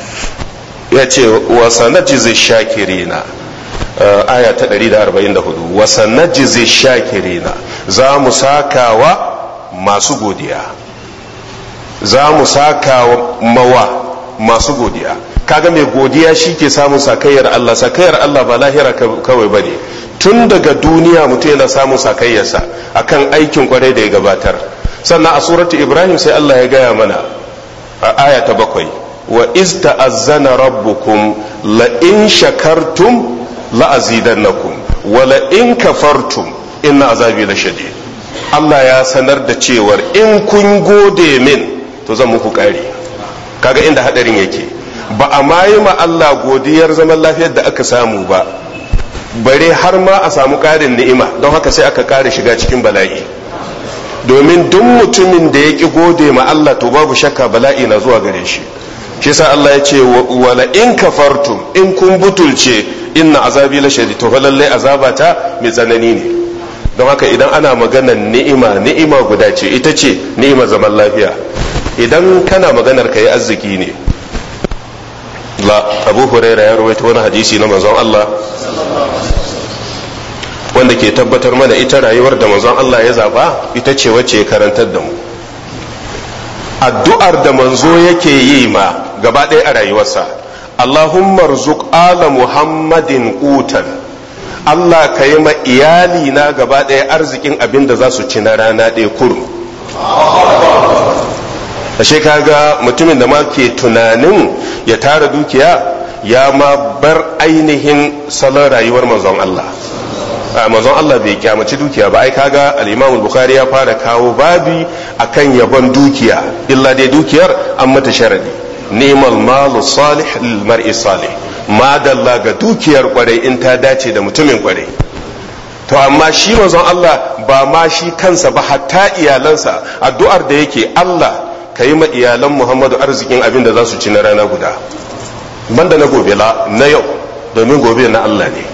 ya ce wa sanajzi shakirina, aya ta ɗari da arba'in da hudu, wa sanajzi shakirina, za mu sakawa masu godiya, za mu sakawa mawa masu godiya. kaga mai godiya shi ke samun sakayyar Allah. sakayyar Allah ba lahira kawai bane, tun daga duniya mutum yana samun sakayyarsa akan aikin kwarai da ya gabatar. sannan a suratu Ibrahim sai Allah ya gaya mana a aya ta bakwai wa iz ta'azzana rabbukum la in shakartum la azidannakum wa la in kafartum inna azabi lashadid. Allah ya sanar da cewar in kun gode min to zan muku kare. Kaga inda hadarin yake, ba a mayi ma Allah godiyar zaman lafiyar da aka samu ba, bare har ma a samu karin ni'ima, don haka sai aka kare shiga cikin bala'i. Domin duk mutumin da ya ki gode ma Allah to babu shakka bala'i na zuwa gare shi. shi yasa Allah ya ce wala in kafartum in kun butulce inna azabi la shadid, to lallai azabata mai tsanani ne. don haka idan ana maganar ni'ima ni'ima guda ce, ita ce ni'imar zaman lafiya. idan kana maganar kai arziki ne, la Abu Huraira ya rawaito wani hadisi na manzon Allah wanda ke tabbatar mana ita rayuwar da manzon Allah ya zaba ita ce wacce ya karantar da mu. addu'ar da manzo yake yi ma gaba ɗaya a rayuwarsa, Allahumma rzuq ala Muhammadin qutan, Allah ka yi ma iyali na gaba ɗaya arzikin abin da za su ci na rana ɗaya kurum. ashe kaga mutumin da ma ke tunanin ya tara dukiya ya ma bar ainihin salon rayuwar manzon Allah. manzon Allah bai kyamaci dukiya ba. ai kaga al-Imam al-Bukhari ya fara kawo babi akan yabon dukiya, illa dai dukiyar an mata sharadi, ni'mal malu salih lil mar'i salih, madalla ga dukiyar kwarai in ta dace da mutumin kwarai. to amma shi manzon Allah ba ma shi kansa ba, hatta iyalansa addu'ar da yake, Allah ka yi ma iyalan Muhammadu arzikin abin da za su ci na rana guda, banda na gobe la na yau, domin gobe na Allah ne.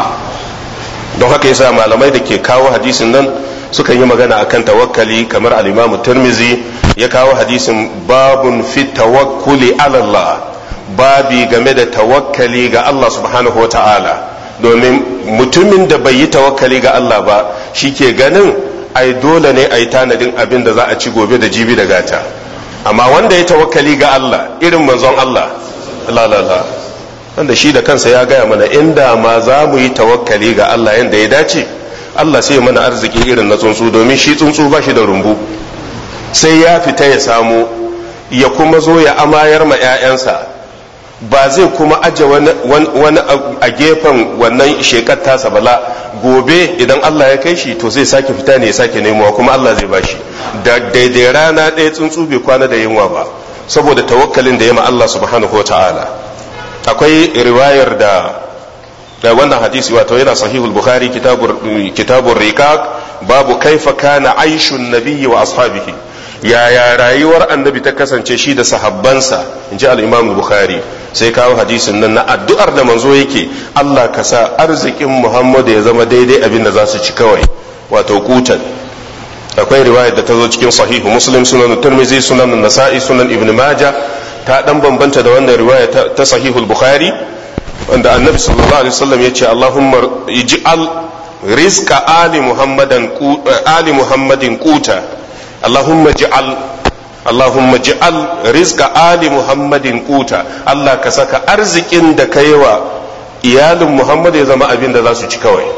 don haka yasa malamai da ke kawo hadisin nan suka yi magana akan tawakkali, kamar al-Imam Tirmidhi ya kawo hadisin babun fi tawakkuli ala Allah, babi game da tawakkali ga Allah subhanahu wa ta'ala. domin mutumin da bai yi tawakkali ga Allah ba shi ke ganin ai dole ne ai tanadin abin da za a ci gobe da jibi da gata. amma wanda ya tawakkali ga Allah irin manzon Allah la la la, wanda shi da kansa ya gaya mana inda ma za mu yi tawakkali ga Allah yadda ya dace, Allah sai mana arziki irin na tsuntsu, domin shi tsuntsu ba shi da rumbu, sai ya fita ya samu ya kuma zo ya amayar ma 'ya'yansa, ba zai kuma aje wani a gefen wannan shekar tasa bala, gobe idan Allah ya kai shi to zai sake fita ne ya sake nemowa kuma Allah zai bashi. da daidai rana ɗaya tsuntsu bai kwana da yunwa ba, saboda tawakkalin da ya ma Allah subhanahu wa ta'ala. akwai riwayar da da wannan hadisi, wato yana sahihul bukhari kitabur riqaq, babu kaifa kana aishun nabiyyi wa ashabihi, yaya rayuwar annabi ta kasance shi da sahabbansa, inji al-imam bukhari. sai kawo hadisin nan na addu'ar da manzo yake, Allah ka sa arzikin Muhammadu ya zama daidai abin da za su ci kawai, wato kutan. akwai riwayar da ta zo cikin sahihu muslim, sunan tirmidhi, sunan nasa'i, sunan ibn majah, ta dan bambanta da wannan riwaya ta sahihul bukhari, wanda annabi sallallahu alaihi wasallam yace Allahumma ij'al rizqa ali muhammadan ali muhammadin quta, Allahumma ij'al Allahumma ij'al rizqa ali muhammadin quta, Allah ka saka arzikin da kai wa iyalin Muhammad ya zama abin da za su ci kawai.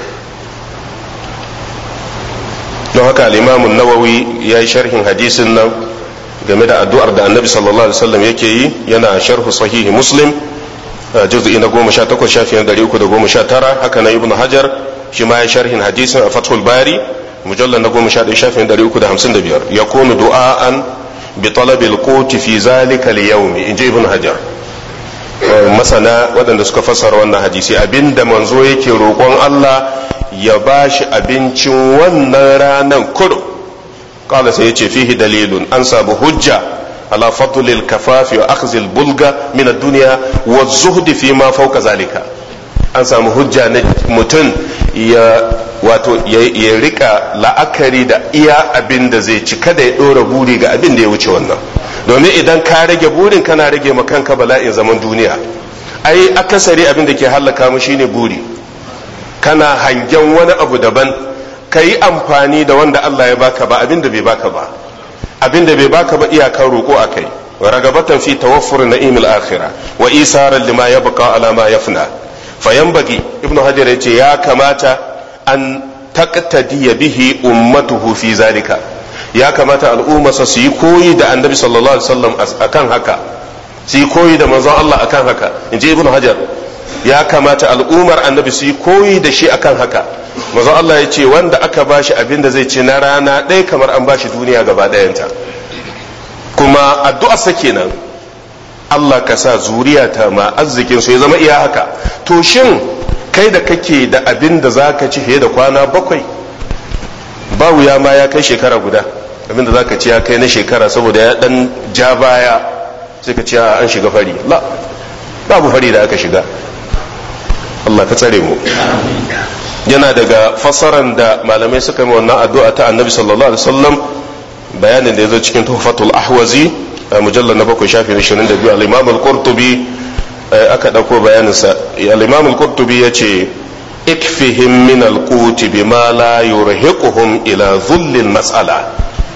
don haka al-imam an-nawawi ya yi sharhin hadisin nan game da addu'ar da annabi sallallahu alaihi wasallam yake yi, yana sharhu sahihi muslim juz'i na goma sha takwas shafi na ɗari uku da goma sha tara. haka na ibnu hajar shi ma ya sharhin hadisin a fathul bari mujallal na goma sha ɗaya shafi na ɗari uku da hamsin da biyar. yakunu du'aan bi talabil quti fi zalika al-yawm, inji ibnu hajar. masana waɗanda suka fassara wannan hadisi, abinda manzo yake roƙon Allah ya bashi abincin wannan ranan kurum. قال سيأتي فيه دليل أنسب حجة على فضل الكفاف وأخذ البلغة من الدنيا والزهد فيما فوق ذلك. أنسب حجة متن ya wato ya rika la'akari da iya abin da zai ci, kada ya ɗora buri ga abin da ya wuce wannan, domin idan ka rage burin kana rage ma kanka bala'in zaman duniya. ai akasari abin da ke hallaka mu shine buri, kana hangen wani abu daban, ka yi amfani da wanda Allah ya baka ba abin da bai baka ba. abin da bai baka ba iyakar roƙo a kai, wa ragabatan fi tawaffur na'imil akhirah wa isaran lima yabqa ala ma yafna. fayanbagi ibnu hajar yace ya kamata an taqtadiya bihi ummatuhu fi zalika, ya kamata al'ummarsa su yi koyi da annabi sallallahu alaihi wasallam akan haka, su yi koyi da manzon Allah akan haka. in ji ibnu hajar, ya kamata al'ummar annabi su yi koyi da shi akan haka. manzon Allah ya ce wanda aka bashi abin da zai ci na rana ɗaya kamar an bashi duniya gaba ɗayanta. kuma addu'a sa kenan, Allah ka sa zuriyata ma arzikin su ya zama iya haka. to shin kai da kake da abin da zaka ci fiye da kwana bakwai, ba wuya ma ya kai shekara guda, abin da zaka ci ya kai na shekara, saboda ya dan ja baya sai ka ci an shiga fari. la babu fari da aka shiga. Allah ka tsare mu. yana daga fassaran da malamai suka yi wannan addu'a ta annabi sallallahu alaihi wasallam, bayanin da ya zo cikin tuhfatul ahwazi mujallal na bakwai shafi ishirin da biyu, al-imam al-qurtubi aka dauko bayanin sa. al-imam al-qurtubi yace ikfihim min al-qut bima la yurhiquhum ila dhullil mas'ala.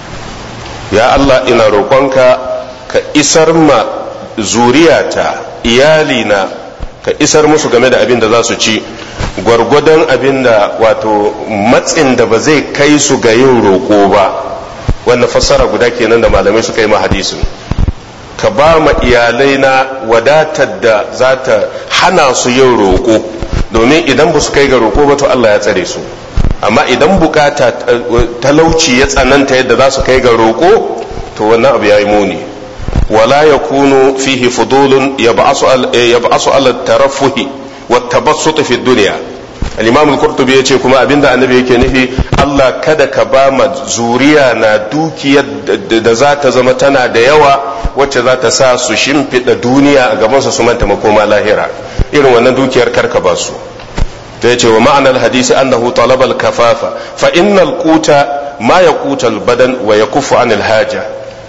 ya Allah ina roƙonka ka isar ma zuriyata, iyalina, ka isar musu game da abin da za su ci, gwargwadon abin da wato matsin da ba zai kai su ga yin roƙo ba. wannan fassara guda kenan da malamai suka yi ma hadisin. ka ba ma iyalai na wadatar da za ta hana su yin roƙo, domin idan ba su kai ga roƙo ba to Allah ya tsare su. amma idan bukata talauci ya tsananta yadda za su kai ga roƙo, to wannan abu ya yi muni. wala yakunu fihi fudulun yab'asu ala tarafuhi wa tabassut fi dunya. al-imam al-qurtubi yace kuma abinda annabi yake nufi, Allah kada ka ba ma zuriya na dukiyar da za ta zama tana da yawa, wacce za ta sa su shimfiɗa duniya a gaban su manta makoma lahira. irin wannan dukiyar karka ba su. da yace wa ma'anar hadisi annahu talaba al-kafafa fa innal quta ma yaquta al-badan wa yakuffu an al-haja.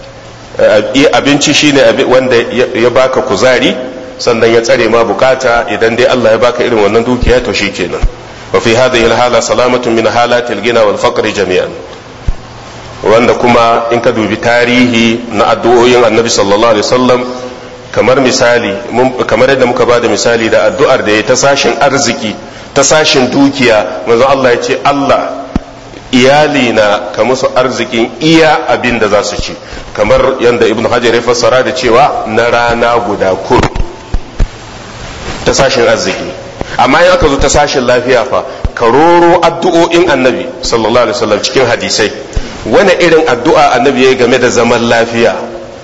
abinci shine wanda ya baka kuzari sannan ya tsare ma bukata. idan dai Allah ya baka irin wannan dukiya to shikenan. wa fi hadhihi al-hala salamatun min halati al-ghina wal faqr jami'an. wanda kuma in ka dubi tarihi na addu'o'in annabi sallallahu alaihi wasallam, kamar misali kamar yadda muka bada misali da addu'ar da ya ta sashin arziki, ta sashin dukiya, manzo Allah ya ce Allah iyali na ka musu arzikin iya abin da za su ci, kamar yadda ibnu hajar ya fassara da cewa na rana guda kur ta sashin arziki. amma in aka zo ta sashin lafiya fa, ka roro addu'o'in annabi sallallahu alaihi wasallam cikin hadisai. wani irin addu'a annabi yayi game da zaman lafiya,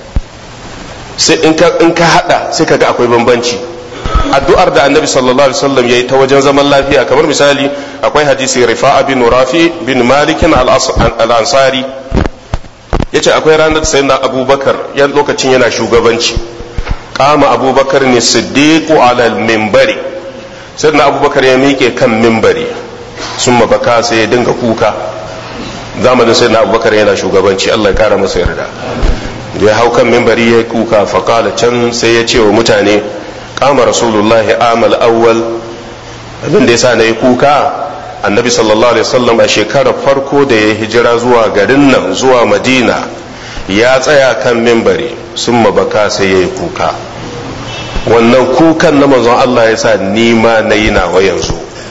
sai in ka in ka hada sai kaga akwai bambanci. addu'ar da annabi sallallahu alaihi wasallam yayi ta wajen zaman lafiya, kamar misali akwai hadisi rifa'a bin rafi bin malik al-ansari, yace akwai ranar sayyidina abubakar yan lokacin yana shugabanci. qama abubakar ne siddiqu ala al-minbari, sayyidina abubakar ya miƙe kan minbari, summa baka sai ya dinga kuka. zamanin sayyidina abubakar yana shugabanci, Allah ya kara masa yarda. da ya hau kan minbari ya kuka, faqala can sai ya ce wa mutane, qama rasulullahi amal awwal, abin da yasa nayi kuka, annabi sallallahu alaihi wasallam a shekarar farko da ya hijira zuwa garin nan zuwa madina ya tsaya kan minbari, summa baka sai yayi kuka. wannan kukan na manzon Allah ya sa ni ma nayi nawa yanzu.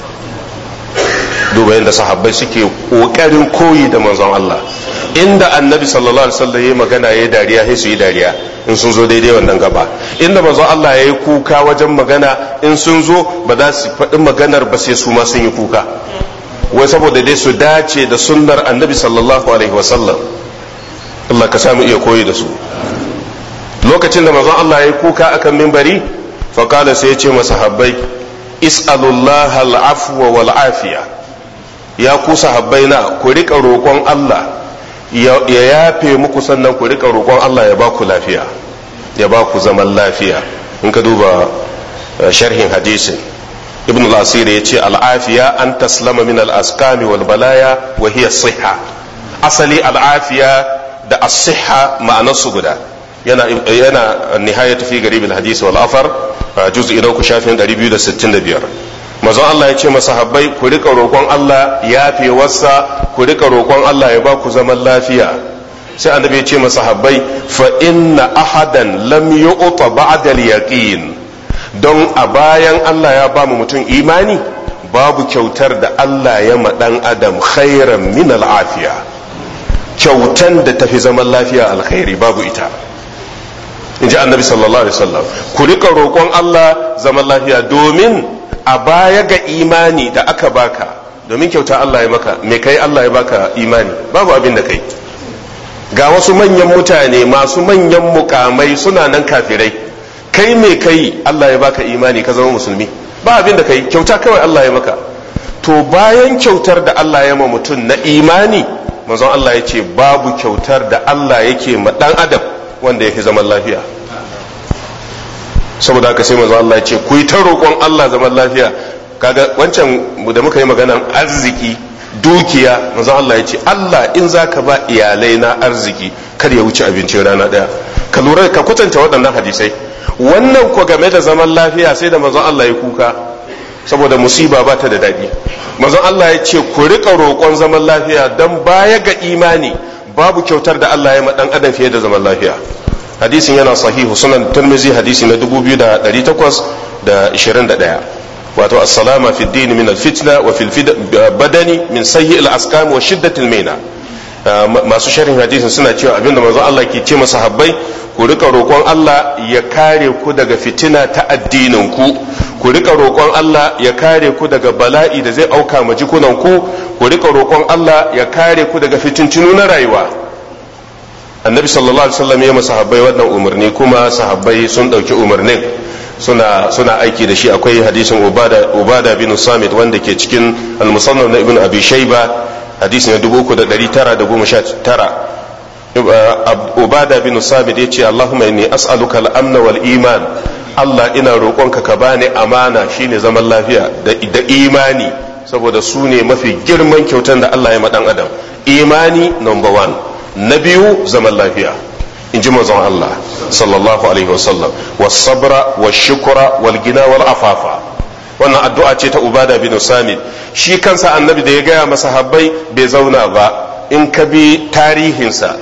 duba yadda sahabbai suke kokarin koyi da manzon Allah. inda annabi sallallahu alaihi wasallam yayi magana yayi dariya sai su yi dariya in sun zo daidai wannan gaba. inda manzon Allah yayi kuka wajen magana, in sun zo ba za su faɗi maganar ba sai su ma sun yi kuka, wai saboda dai su dace da sunnar annabi sallallahu alaihi wasallam. Allah ka samu iya koyi da su. lokacin da manzon Allah yayi kuka akan minbari, fa qala sai ya ce masahabbai, is'alullaha al-afwa wal afiya. ya ku sahabbai na ku rika roƙon Allah ya yafe muku, sannan ku rika roƙon Allah ya ba ku lafiya, ya ba ku zaman lafiya. in ka duba sharhin hadisin, ibn al-asir ya ce al'afiya an taslama min al-askami wal balaya wa hiya siha. asali al'afiya da as-siha ma'anarsu guda. yana yana nihayatu fi garib al-hadis wal afar, juz'i na uku shafin ɗari biyu da sittin da biyar. manzon Allah ya ce masahabbai ku rika roƙon Allah yafe wasa, ku rika roƙon Allah ya ba ku zaman lafiya. sai annabi ya ce masahabbai, fa inna ahadan lam yu'ta ba'da al-yaqin, don a bayan Allah ya ba mu mutum imani, babu kyautar da Allah ya ma dan adam khairan min al-afiya. kyautan da tafi zaman lafiya alkhairi babu ita, in ji annabi sallallahu alaihi wasallam. Ku rika roƙon Allah zaman lafiya, domin a baya ga imani da aka baka, domin kyauta Allah ya maka, me kai Allah ya baka imani, babu abin da kai. Ga wasu manyan mutane masu manyan mukamai suna nan kafirai, kai me kai Allah ya baka imani ka zama musulmi, ba abin da kai, kyauta kawai Allah ya maka. To bayan kyautar da Allah ya ma mutum na imani, manzon Allah ya ce babu kyautar da Allah yake ma dan adam wanda ya fi zaman lafiya. Saboda haka sai manzon Allah ya ce ku yi ta roƙon Allah zaman lafiya. Kaga wancan da muka yi maganan arziki, dukiya, manzon Allah ya ce Allah in zaka ba iyalai na arziki kar ya wuce abincin rana daya. Ka lura ka kwatanta waɗannan hadisai. Wannan ko game da zaman lafiya sai da manzon Allah ya kuka, saboda musiba ba ta da daɗi. Manzon Allah ya ce ku riƙa roƙon zaman lafiya, don baya ga imani babu kyautar da Allah ya ma ɗan adam fiye da zaman lafiya. Hadisin yana sahihu sunan Tirmidhi, hadisi na dubu biyu da ɗari takwas da ishirin da ɗaya. Wato as-salama fi din min al-fitna wa fil badani min sayyi al-asqam wa shiddat al-mina. Masu sharhin hadisin suna cewa abinda manzon Allah ke ce masa habbai, ku rika roƙon Allah ya kare ku daga fitina ta addinin ku, ku rika roƙon Allah ya kare ku daga bala'i da zai auka ma jikunan ku, ku rika roƙon Allah ya kare ku daga fitintunu na rayuwa. Annabi sallallahu alaihi wasallam ya masa sahabbai wannan umarni, kuma sahabbai sun dauki umarnin suna suna aiki da shi. Akwai hadisin Ubada Ubada bin Samit wanda ke cikin al-Musannaf na Ibn Abi Shayba, hadisi na dubu uku da ɗari tara da goma sha tara. Ubada bin Samit ya ce Allahumma inni as'aluka al-amna wal iman, Allah ina roƙonka ka bani amana, shine zaman lafiya da imani, saboda su ne mafi girman kyautan da Allah ya ma dan adam. Imani number one, na biyu zaman lafiya, in ji manzon Allah sallallahu alaihi wasallam. Was sabra was shukra wal gina wal afafa. Wannan addu'a ce ta Ubada bin Samit. Shi kansa annabi da ya gaya masa habbai bai zauna ba. In ka bi tarihinsa,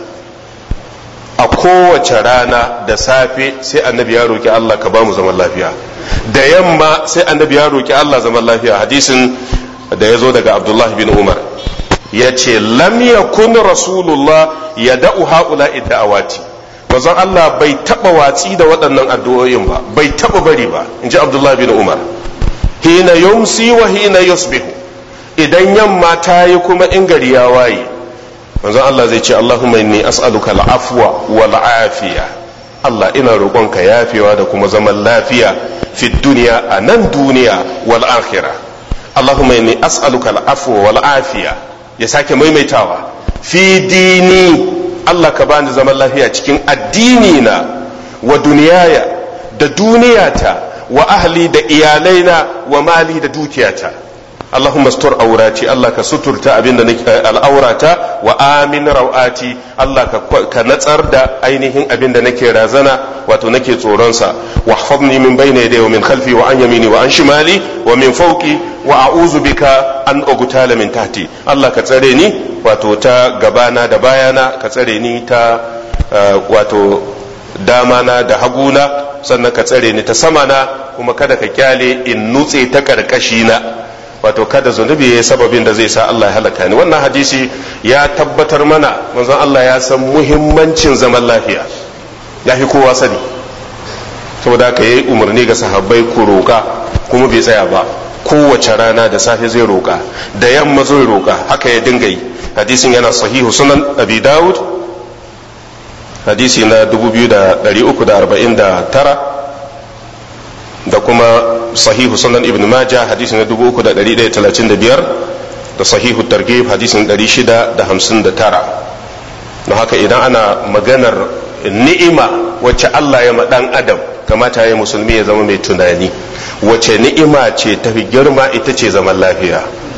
a kowace rana da safe sai annabi ya roki Allah ka ba mu zaman lafiya, da yamma sai annabi ya roki Allah zaman lafiya. Hadisin da ya zo daga Abdullah bin Umar ya ce lam yakun rasulullah ya da'u haula da'awati, manzon Allah bai taba watsi da waɗannan addu'o'in ba, bai taba bari ba, in ji Abdullah bin Umar. Hina yumsi wa hina yusbihu, idan yamma ta yi kuma in gari ya waye, manzon Allah zai ce Allahumma inni as'aluka al-afwa wal afiya, Allah ina roƙonka yafewa da kuma zaman lafiya fi duniya, a nan duniya, wal akhirah. Allahumma inni as'aluka al-afwa wal afiya, ya sake maimaitawa, fi dini, Allah ka bani zaman lafiya cikin addini na, wa duniyaya, da duniyata, wa ahli da iyalaina, wa mali da dukiyata. Allahumma stur aurati, Allah ka suturta abinda nake al'aurata, wa amin rawati, Allah ka natsar da ainihin abinda nake razana, wato nake tsoronsa. Wa hafadni min bayna yadayya wa min khalfi wa an yamini wa an shimali wa min fawqi wa a'udhu bika an ugtala min tahti. Allah ka tsare ni wato ta gabana da bayana, ka tsare ni ta wato damana da haguna, sannan ka tsare ni ta samana, kuma kada ka kyale in nutse ta karkashina, wato kada zunubi ya yi sababin da zai sa Allah ya halaka ni. Wannan hadisi ya tabbatar mana manzon Allah ya san muhimmancin zaman lafiya, ya fi kowa sani, saboda ka yi umarni ga sahabbai ku roƙa, kuma bai tsaya ba, kowace rana da safe zai roƙa, da yamma zai roƙa, haka ya dinga yi. Hadisin yana sahihu sunan Abi Dawud, hadisi na dubu biyu da ɗari uku da arba'in da tara, da kuma sahihu sunan Ibn Majah, hadisi na dubu uku da ɗari ɗaya talatin da biyar, da sahihu Targhib, hadisin ɗari shida da hamsin da tara. Don haka idan ana maganar ni'ima wacce Allah ya ma ɗan adam, kamata ya musulmi ya zama mai tunani wace ni'ima ce tafi girma, ita ce zaman lafiya.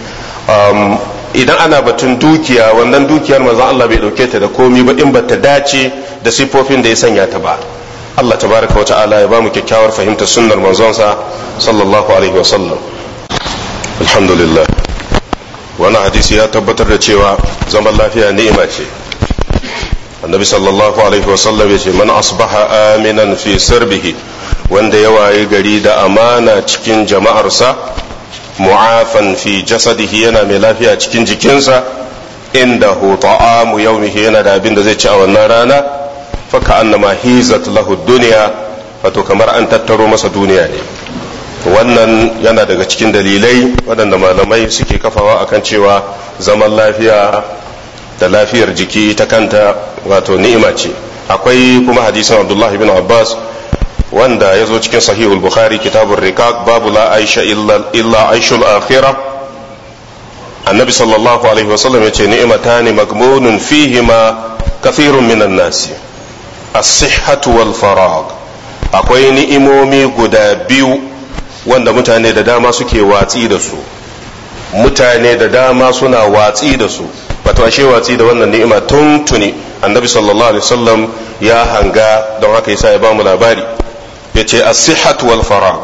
Idan ana batun dukiya, wannan dukiyar manzon Allah bai dauke ta da komi ba in bata dace da sifofin da ya sanya ta ba. Allah tabaraka wa ta'ala ya bamu kyakkyawar fahimtar sunnar manzonsa sallallahu alaihi wa sallam. Alhamdulillah, wannan hadisi ya tabbatar da cewa zaman lafiya ni'ima ce. Annabi sallallahu alaihi wa sallam ya ce man asbaha aminan fi sirbihi, wanda ya waye gari da amana cikin jama'arsa, mu'afan fi jasadihi, yana mai lafiya cikin jikinsa, indahu ta'amu yawmihi yana da abin da zai ci a wannan rana fa ka'annama hizat lahu dunya wato kamar an tattaro masa duniya ne. wannan yana daga cikin dalilai waɗanda malamai suke kafawa akan cewa zaman lafiya da lafiyar jiki ta kanta wato ni'ima ce. akwai kuma hadisin Abdullah ibn Abbas wanda ya zo cikin sahihul Bukhari kitabur riqaq babu la aisha illa illa aishul akhirah. annabi sallallahu alaihi wasallam ya ce ni'matani magmunun fihima kathirun minan nasi as-sihhatu wal farag. akwai ni'imomi guda biyu wanda mutane da dama suke watsi da su mutane da dama suna watsi da su wato ashe watsi da wannan ni'ima tun tuni annabi sallallahu alaihi wasallam ya hanga don haka yasa ya bamu labari yace as-sihhatu wal farag,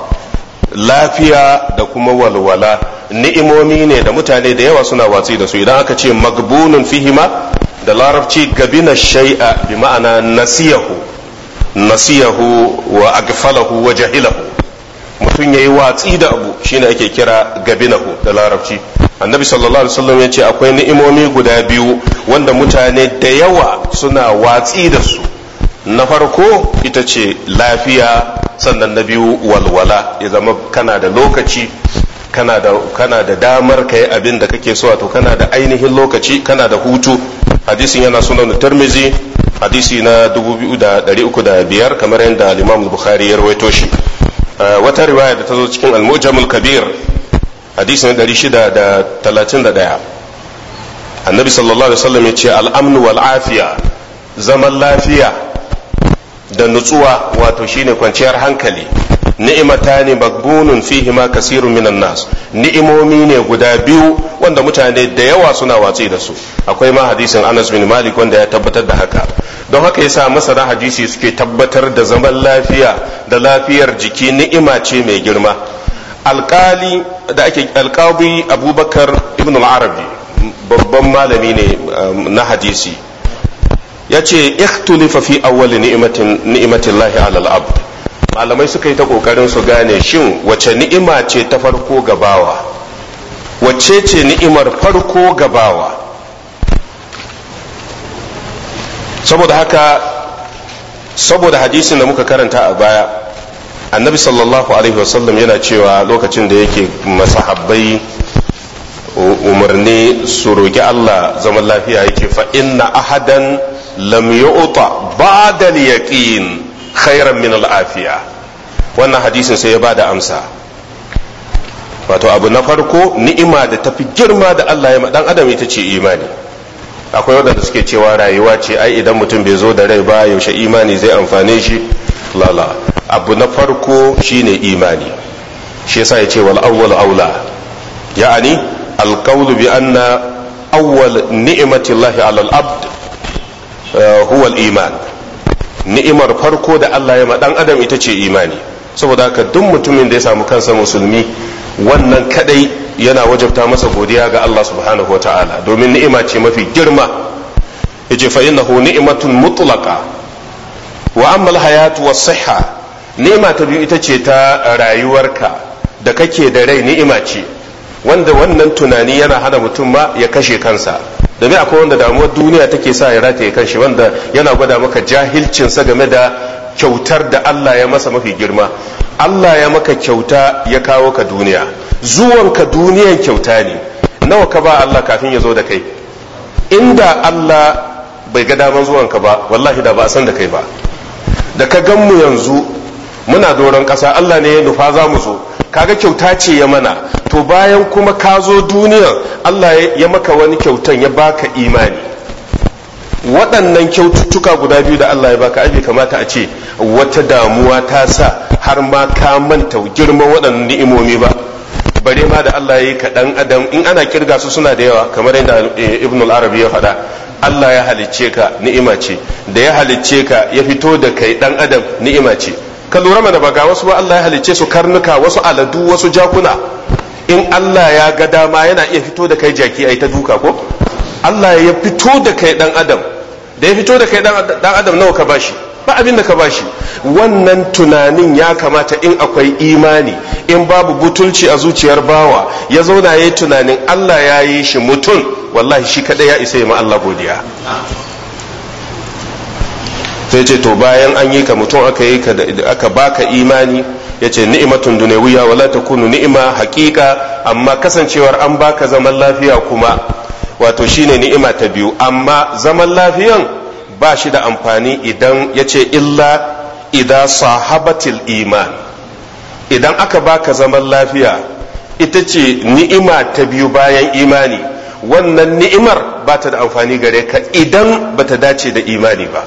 lafiya da kuma walwala ni'imomi ne da mutane da yawa suna watsi da su. idan aka ce magbunun fihima da larabci gabina shay'a bi ma'ana nasiyahu nasiyahu wa agfalahu wa jahilahu, mutum yayi watsi da abu shine ake kira gabinahu da larabci. annabi sallallahu alaihi wasallam ya ce akwai ni'imomi guda biyu wanda mutane da yawa suna watsi da su. na farko ita ce lafiya, sannan na biyu walwala, ya zama kana da lokaci kana da kana da damar kai abin da kake so, wato kana da ainihin lokaci, kana da hutu. hadisin yana sunan Tirmidhi hadisi na dubu biyu da ɗari uku da biyar kamar yadda al-Imam Bukhari ya rawaito shi. wata riwaya da ta zo cikin al-Mu'jam al-Kabir hadisi na ɗari shida da talatin da ɗaya annabi sallallahu alaihi wasallam ya ce al-amnu wal afiya, zaman lafiya da nutsuwa wato shine kwanciyar hankali. ni'matani magbunun fihima kasirun minan nas, ni'imomi ne guda biyu wanda mutane da yawa suna watsi da su. akwai ma hadisin Anas bin Malik wanda ya tabbatar da haka. don haka yasa masana hadisi suke tabbatar da zaman lafiya da lafiyar jiki ni'ima ce mai girma. alkali da ake alqadi Abubakar ibn al-Arabi babban malami ne na hadisi yace ikhtulifa fi awwal ni'matin ni'matillahi 'ala al-abd. malamai suka yi ta kokarin su gane shin wace ni'ima ce ta farko gabawa, wace ce ni'imar farko gabawa. saboda haka saboda hadisin da muka karanta a baya annabi sallallahu alaihi wasallam yana cewa lokacin da yake masahabbai umarni su roki Allah zaman lafiya yake fa inna ahadan lam yu'ta ba'da al-yaqin khairan min al-afiya. wannan hadisin sai ya bada amsa, wato abu na farko ni'ima da tafi girma da Allah ya ma dan adam ita ce imani. akwai wadanda suke cewa rayuwa ce, ai idan mutum bai zo da rai ba yaushe imani zai amfane shi. lala, abu na farko shine imani. shi yasa ya ce wal awwal aula, ya'ani al-qawlu bi anna awwal ni'mati Allah 'ala al-abd huwa al-iman. ni'imar farko da Allah ya ma dan adam ita ce imani. saboda haka duk mutumin da ya samu kansa musulmi wannan kadai yana wajabta masa godiya ga Allah subhanahu wataala, domin ni'ima ce mafi girma. yace fa innahu ni'matun mutlaqa wa amma al-hayatu was-sihha, ni'ima ta biyu ita ce ta rayuwarka da kake da rai, ni'ima ce wanda wannan tunani yana hana mutum ma ya kashe kansa. domin akwai wanda damuwar duniya take sa ya rataye kanshi, wanda yana gwada maka jahilcinsa game da kyautar da Allah ya masa mafi girma. Allah ya maka kyauta ya kawo ka duniya, zuwanka duniyan kyauta ne. nawa ka ba Allah kafin ya zo da kai? inda Allah bai ga daman zuwanka ba wallahi da ba a san da kai ba. da ka gan mu yanzu muna doron ƙasa, Allah ne ya nufa za mu zo, kaga kyauta ce ya mana. to bayan kuma ka zo duniya Allah ya maka wani kyautan, ya baka imani. waɗannan kyaututtuka guda biyu da Allah ya baka bai kamata a ce wata damuwa ta sa har ma ka manta girman waɗannan ni'imomi ba. bare ma da Allah ya yi ka ɗan adam, in ana kirga su suna da yawa, kamar yadda Ibn al-Arabi ya faɗa. Allah ya halicce ka ni'ima ce, da ya halicce ka ya fito da kai ɗan adam ni'ima ce. ka lura mana ba ga wasu ba Allah ya halicce su karnuka, wasu aladu, wasu jakuna. in Allah ya ga dama yana iya fito da kai jaki ai ta duka ko? Allah ya fito da kai dan adam, da ya fito da kai dan adam nawa ka bashi? ba abin da ka bashi. Wannan tunanin ya kamata in akwai imani, in babu butulci a zuciyar bawa, ya zauna ya yi tunanin Allah ya yi shi mutum, wallahi shi kadai ya isa ma Allah godiya. sai ce to bayan an yi ka mutum aka yi ka aka baka imani, yace ni'matun dunyawiya wala takunu ni'ima haqiqa, amma kasancewar an baka zaman lafiya kuma wato shine ni'ima ta biyu. Amma zaman lafiyan ba shi da amfani idan yace illa idan sahabatil iman, idan aka baka zaman lafiya ita ce ni'ima ta biyu bayan imani, wannan ni'imar ba ta da amfani gare ka idan ba ta dace da imani ba.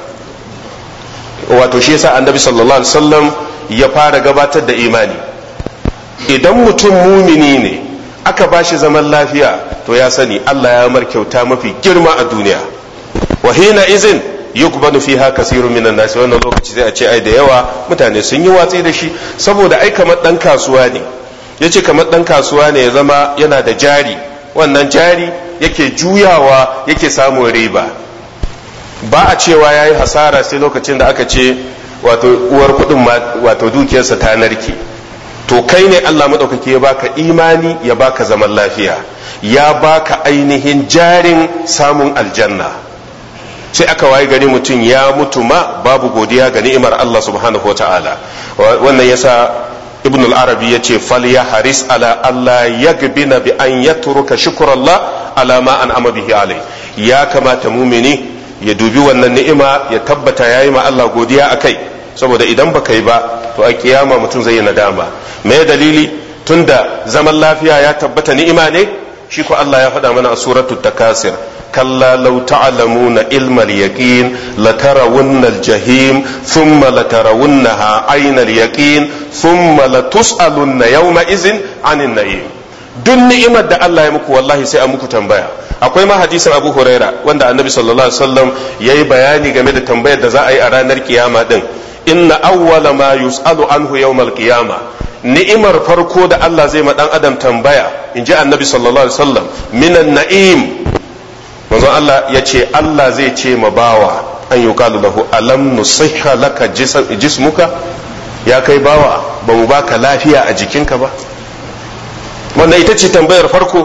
Wato shi yasa annabi sallallahu alaihi wasallam ya fara gabatar da imani. Idan mutum mumini ne aka bashi zaman lafiya to ya sani Allah ya mar kyauta mafi girma a duniya. wa hina izin yukbanu fiha kasirun minan nas, wannan lokaci sai a ce ai da yawa mutane sun yi watsi da shi, saboda ai kamar dan kasuwa ne. yace kamar dan kasuwa ne ya zama yana da jari, wannan jari yake juyawa yake samun riba, ba a cewa yayi hasara sai lokacin da aka ce wato uwar kudin wato dukiyarsa ta narke. to kai ne Allah madaukaki ya baka imani, ya baka zaman lafiya, ya baka ainihin jarin samun aljanna, sai aka waye gari mutum ya mutu ma babu godiya ga ni'imar Allah subhanahu wataala. wannan yasa ibn al-arabi yace fal ya haris ala Allah yagbina bi an yatruka shukrallah ala ma an'ama bihi alai. ya kamata mumini ya dubi wannan ni'ima ya tabbata yayi ma Allah godiya akai, saboda idan baka yi ba to a kiyama mutum zai yi nadama. me dalili? tunda zaman lafiya ya tabbata ni'ima ne, shi ko Allah ya faɗa mana a suratul takasir, kalla law ta'lamuna ilmal yaqin latarawunna al-jahim thumma latarawunnaha ayna al-yaqin thumma latus'alunna yawma izin 'anil na'im. duk ni'imar da Allah ya muku wallahi sai a muku tambaya. akwai ma hadisin Abu Huraira wanda Annabi sallallahu alaihi wasallam yayi bayani game da tambayar da za a yi a ranar kiyama din. inna awwala ma yus'alu anhu yawmal qiyama, ni'imar farko da Allah zai ma dan adam tambaya, inji Annabi sallallahu alaihi wasallam, minan na'im. manzon Allah ya ce Allah zai ce ma bawa an yuqalu lahu alam nusihha laka jismuka, ya kai bawa ba mu baka lafiya a jikinka ba. wannan ita ce tambayar farko.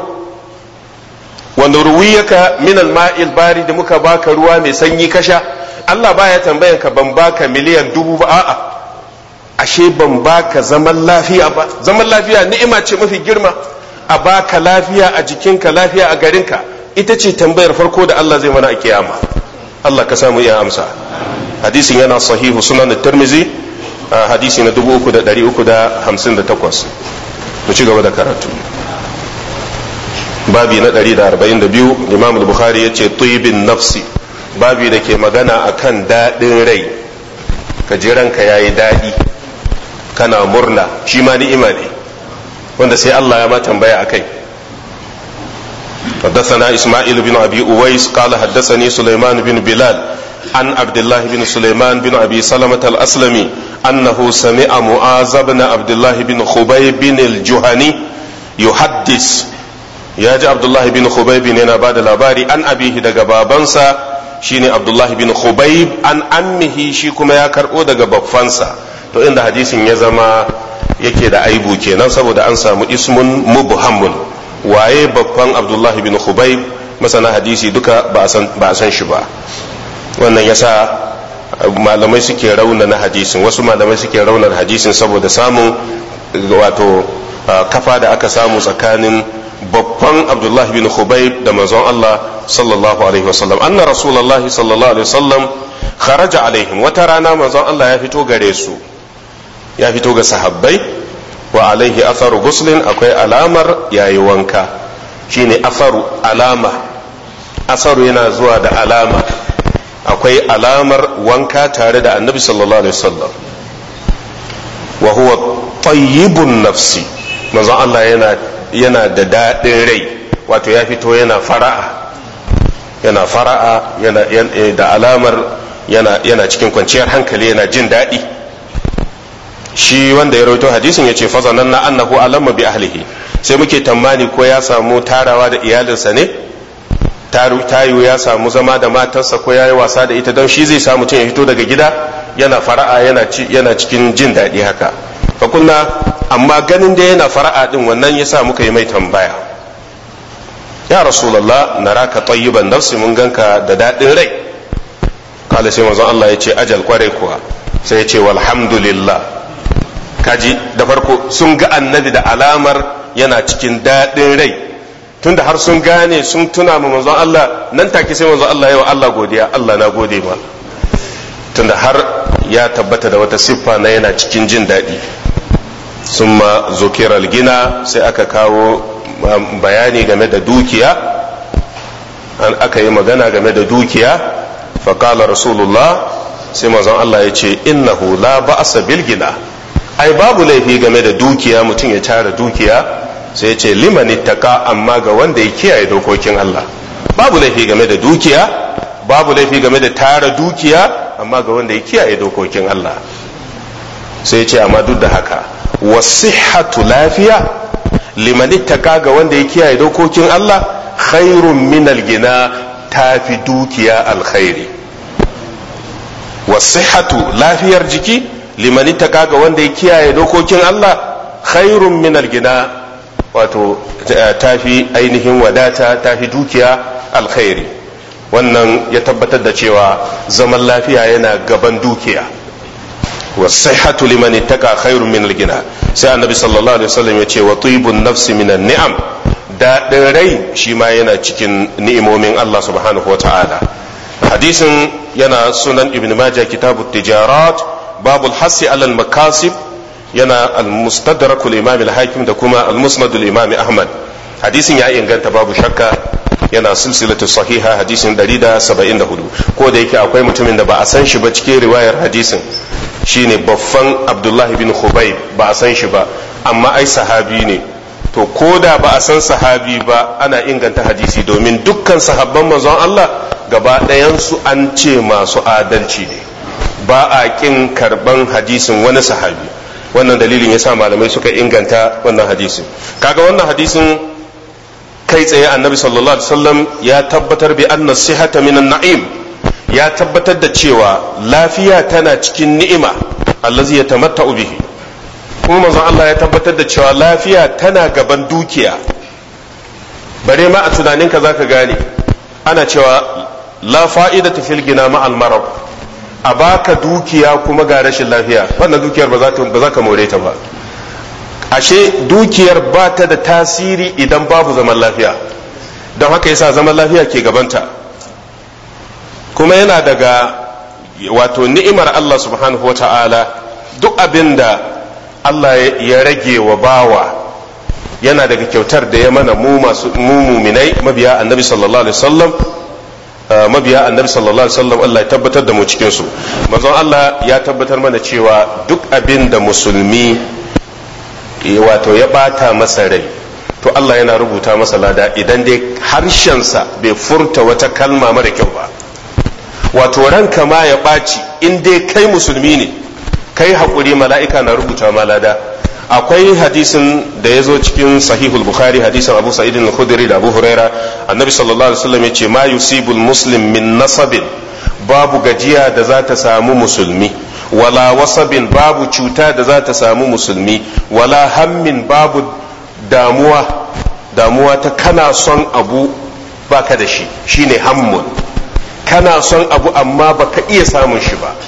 wanda ruwiyaka min al-ma'il bari, da muka baka ruwa mai sanyi kasha. Allah baya tambayan ka ban baka miliyan dubu ba, a'a, ashe ban baka zaman lafiya ba. zaman lafiya ni'ima ce mafi girma, a baka lafiya a jikinka, lafiya a garinka, ita ce tambayar farko da Allah zai mana a kiyama. Allah ka samu iya amsa. hadisin yana sahihu sunan at-tirmidhi, hadisi na dubu uku da ɗari uku da hamsin da takwas. mu ci gaba da karatu. babi na ɗari da arba'in da biyu, Imam al-Bukhari yace tibin nafsi, babi da ke magana akan daɗin rai. ka ji ranka yayi daɗi, kana murna, shi ma ni'ima ne wanda sai Allah ya ma tambaya akai. حدثنا إسماعيل بن أبي أويس قال حدثني سليمان بن بلال عن عبد الله بن سليمان بن أبي سلمة الأسلمي أنه سمع معاذ بن عبد الله بن خبيب الجهني يحدث. يا جاء عبد الله بن خبيب هنا بعد الأباري عن أبيه دقى بابنسا شيني عبد الله بن خبيب عن أمه شيكما يا كرؤو دقى بابفنسا. to inda hadisin ya zama yake da aibu kenan saboda an samu ismun mubhamun. waye babban Abdullah bin Khubayb? masana hadisi duka ba a san shi ba. wannan yasa malamai suke raunana hadisin, wasu malamai suke raunana hadisin saboda samun wato kafa da aka samu tsakanin babban Abdullah bin Khubayb da manzon Allah sallallahu alaihi wasallam. anna rasulullahi sallallahu alaihi wasallam kharaja alaihim, wata rana manzon Allah ya fito gare su, ya fito ga sahabbai, wa alaihi atharu guslin, akwai alamar yayi wanka, shine atharu, alama. asaru yana zuwa da alama, akwai alamar wanka tare da annabi sallallahu alaihi wasallam. wa huwa tayyibun nafsi, manzon Allah yana yana da daɗin rai, wato ya fito yana fara'a, yana fara'a, yana da alamar yana yana cikin kwanciyar hankali, yana jin daɗi. shi wanda ya rawaito hadisin ya ce fazananna annahu alamma bi ahlihi, sai muke tammani ko ya samu tarawa da iyalinsa ne. tayu ya samu zama da matarsa ko ya yi wasa da ita don shi zai samu mutum ya fito daga gida yana fara'a yana cikin jin daɗi haka fakulna amma ganin da yana fara'a din wannan ya sa muka yi mai tambaya ya rasulallah naraka tayyiban nafsi mun ganka da daɗin rai kala sai manzon Allah ya ce ajal kwarai kuwa sai ya ce walhamdulillah kaji da farko sun ga annabi da alamar yana cikin daɗin rai tunda har sun gane sun tuna ma manzon Allah nan take sai manzon Allah yawa Allah godiya Allah na gode ma tunda har ya tabbata da wata siffa na yana cikin jin daɗi summa zukira gina sai aka kawo bayani game da dukiya an aka yi magana game da dukiya faqala rasulullah sai manzon Allah ya ce innahu la ba'sa bil gina ai babu laifi game da dukiya mutum ya tara dukiya sai ce liman ittaka amma ga wanda ya kiyaye dokokin Allah babu laifi game da dukiya babu laifi game da tara dukiya amma ga wanda ya kiyaye dokokin Allah sai ce amma duk da haka wasihhatu lafiya liman ittaka ga wanda ya kiyaye dokokin Allah khairun min algina tafi dukiya alkhairi wasihhatu lafiyar jiki liman ittaka ga wanda ya kiyaye dokokin Allah khairun min algina wato tafi ainihin wadata tafi dukiya alkhairi wannan ya tabbatar da cewa zaman lafiya yana gaban dukiya wasihhatu liman ittaka khairun min algina sai annabi sallallahu alaihi wasallam ya ce wa tibun nafsi minan ni'am daɗin rai shi ma yana cikin ni'imomin Allah subhanahu wata'ala hadisin yana sunan ibn majah kitabu tijarat babul hasi alal makasib yana al-mustadrak al-imam al-hakim da kuma al-musnad al-imam ahmad hadisin ya inganta babu shakka yana silsilatu sahiha hadisin ɗari saba'in da hudu ko da yake akwai mutumin da ba a san shi ba cikin riwayar hadisin shine baffan abdullahi bin khubayb ba a san shi ba amma ai sahabi ne to ko da ba a san sahabi ba ana inganta hadisi domin dukkan sahabban manzon Allah gaba ɗayansu an ce masu adalci ne ba a kin karban hadisin wani sahabi wannan dalilin yasa malamai suka inganta wannan hadisin kaga wannan hadisin kai tsaye annabi sallallahu alaihi wasallam ya tabbatar bi anna sihhata minan na'im ya tabbatar da cewa lafiya tana cikin ni'ima allazi yatamatta'u bihi kuma manzon Allah ya tabbatar da cewa lafiya tana gaban dukiya bare ma a tunaninka zaka gane ana cewa la fa'idatu fil gina ma'al marad a baka dukiya kuma ga rashin lafiya wannan dukiyar ba za ta ba za ka more ta ba ashe dukiyar ba ta da tasiri idan babu zaman lafiya don haka yasa zaman lafiya ke gabanta kuma yana daga wato ni'imar Allah subhanahu wa ta'ala duk abin da Allah ya rage wa bawa yana daga kyautar da ya mana mu masu mu muminai mabiya annabi sallallahu alaihi wasallam mabiya annabi sallallahu alaihi wasallam Allah ya tabbatar da mu cikin su manzon Allah ya tabbatar mana cewa duk abin da musulmi wato ya bata masa rai to Allah yana rubuta masa lada idan dai harshensa bai furta wata kalma mara kyau ba wato ranka ma ya ɓaci in dai kai musulmi ne kai haƙuri mala'ika na rubuta ma lada akwai hadisin da ya zo cikin sahihul bukhari hadisin abu sa'idin al-khudri da abu huraira annabi sallallahu alaihi wasallam ya ce ma yusibul muslim min nasabin babu gajiya da za ta samu musulmi wala wasabin babu cuta da za ta samu musulmi wala hammin babu damuwa damuwa ta kana son abu baka da shi shine hammun kana son abu amma baka iya samun shi ba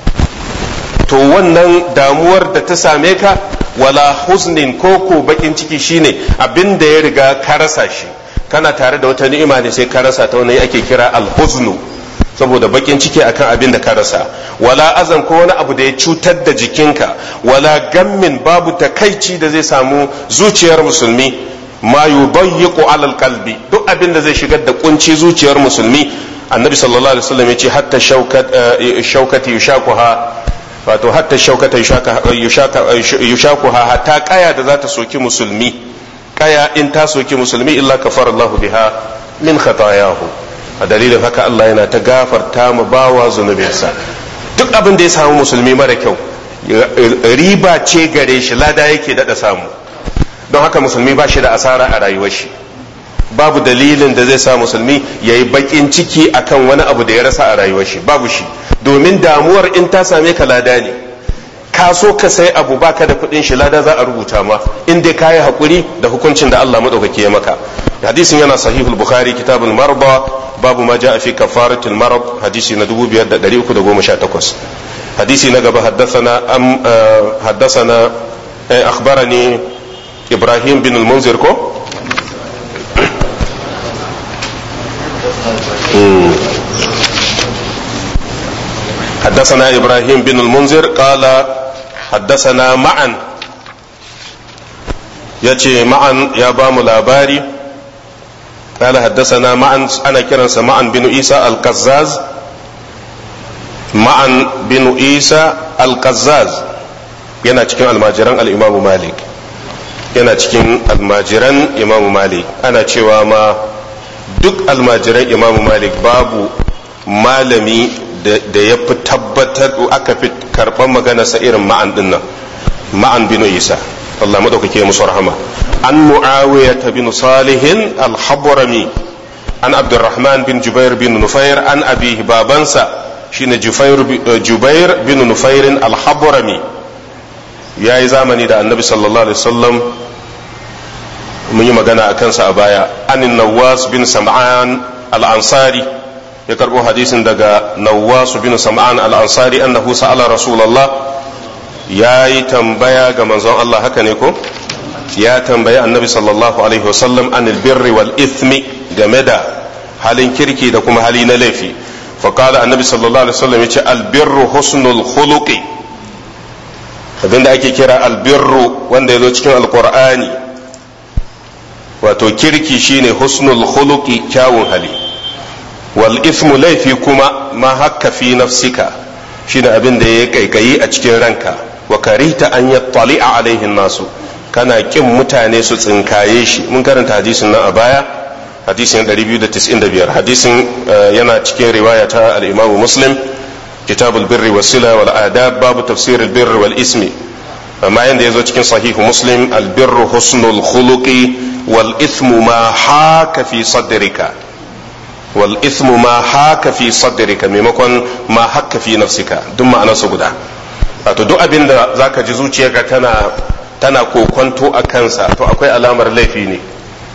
to wannan damuwar da ta same ka wala huznin koko bakin ciki shine abin da ya riga ka rasa shi kana tare da wata ni'ima ne sai ka rasa ta wani ake kira alhuznu saboda bakin ciki akan abin da ka rasa wala azan ko wani abu da ya cutar da jikinka wala gammin babu takaici da zai samu zuciyar musulmi ma yudayyiqu alal qalbi duk abin da zai shigar da kunci zuciyar musulmi annabi sallallahu alaihi wasallam yace hatta shaukat shaukati yushakuha wato hatta shaukata yushakuha hatta kaya da za ta soki musulmi kaya in ta soki musulmi illa kafara Allah biha min khatayahu a dalilin haka Allah yana ta gafarta mu bawa zunubinsa duk abin da ya samu musulmi mara kyau riba ce gare shi lada yake dada samu don haka musulmi ba shi da asara a rayuwar shi babu dalilin da zai sa musulmi ya yi bakin ciki akan wani abu da ya rasa a rayuwar shi, babu shi, domin damuwar in ta same ka lada ne. Ka so ka sai abu baka da kudin shi, lada za a rubuta ma in dai kayi hakuri da hukuncin da Allah madaukake ya maka. hadisin yana sahihul bukhari kitabul marda babu ma jaa fi kafaratul marad hadisi na dubu biyar da ɗari uku da goma sha takwas. hadisi na gaba haddathana am haddathana akhbarani ibrahim bin al-munzir ko حدثنا إبراهيم بن المنذر قال حدثنا معا يتي معا يا بام الأباري قال حدثنا معا أنا كرنس معا بن عيسى القزاز معا بن عيسى القزاز yana cikin almajiran al'imamu malik yana cikin almajiran imamu malik ana cewa ma duk almajiran imamu malik babu malami da ya fi tabbatar aka fi karɓar maganarsa irin ma'an din nan ma'an bin isa Allah madaukake musu rahama an muawiya bin salihin al-habrami an abdurrahman bin jubair bin nufair an abihi babansa shine jubair bin nufair al-habrami yayi zamani da annabi sallallahu alaihi wasallam mun yi magana a kansa a baya anin nawas bin sam'an al-ansari ya karbo hadisin daga nawas bin sam'an al-ansari annahu sa'ala rasulullah yayi tambaya ga manzon Allah haka ne ko ya tambaya annabi sallallahu alaihi wasallam anil birri wal ithmi game da halin kirki da kuma hali na laifi fa qala annabi sallallahu alaihi wasallam yace al birru husnul khuluqi abinda ake kira al birru wanda yazo cikin alqur'ani wato kirki shine husnul khuluqi kyawun hali wal ithmu laifi kuma ma hakka fi nafsika shine abin da ya kaikayi a cikin ranka wa karita an yattali'a alaihi nasu kana kin mutane su tsinkaye shi mun karanta hadisin nan a baya hadisin ɗari biyu da tis'in da biyar hadisin yana cikin riwaya ta al-Imam Muslim kitabul birri was sila wal adab babu tafsir al-birr wal ismi amma yanda yazo cikin sahihu Muslim al-birru husnul khuluqi wal ithmu ma haka fi sadrika wal ithmu ma haka fi sadrika maimakon ma haka fi nafsika duk ma'anarsa guda wato duk abin da zaka ji zuciyarka tana tana kokonto a kansa to akwai alamar laifi ne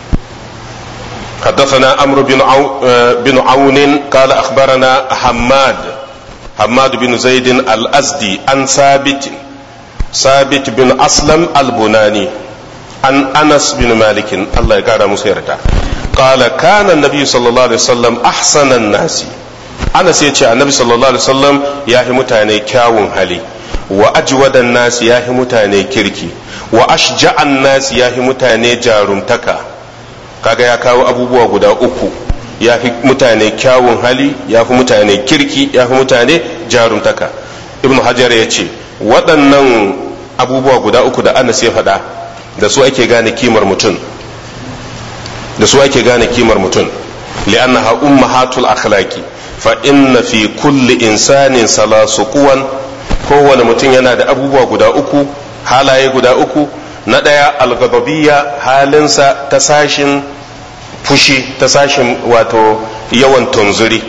حدثنا عمرو بن عو بن عون قال اخبرنا حماد حماد بن زيد الازدي عن ثابت ثابت بن اسلم البناني عن انس بن مالك الله يقرا مسيرته قال كان النبي صلى الله عليه وسلم احسن الناس انس يجي النبي صلى الله عليه وسلم يا متاني كاون حالي وأجود الناس ياهي متاني كيركي وأشجع الناس ياهي متاني جارمتكا kaga ya kawo abubuwa guda uku ya fi mutane kyawun hali ya fi mutane kirki ya fi mutane jarumtaka ibn hajar ya ce waɗannan abubuwa guda uku da anas ya faɗa da su ake gane kimar mutum da su ake gane kimar mutum li'annaha ummahatul akhlaqi fa inna fi kulli insanin salasu quwan kowane mutum yana da abubuwa guda uku halaye guda uku na ɗaya algababiyya halinsa ta sashin fushi ta sashin wato yawan tunzuri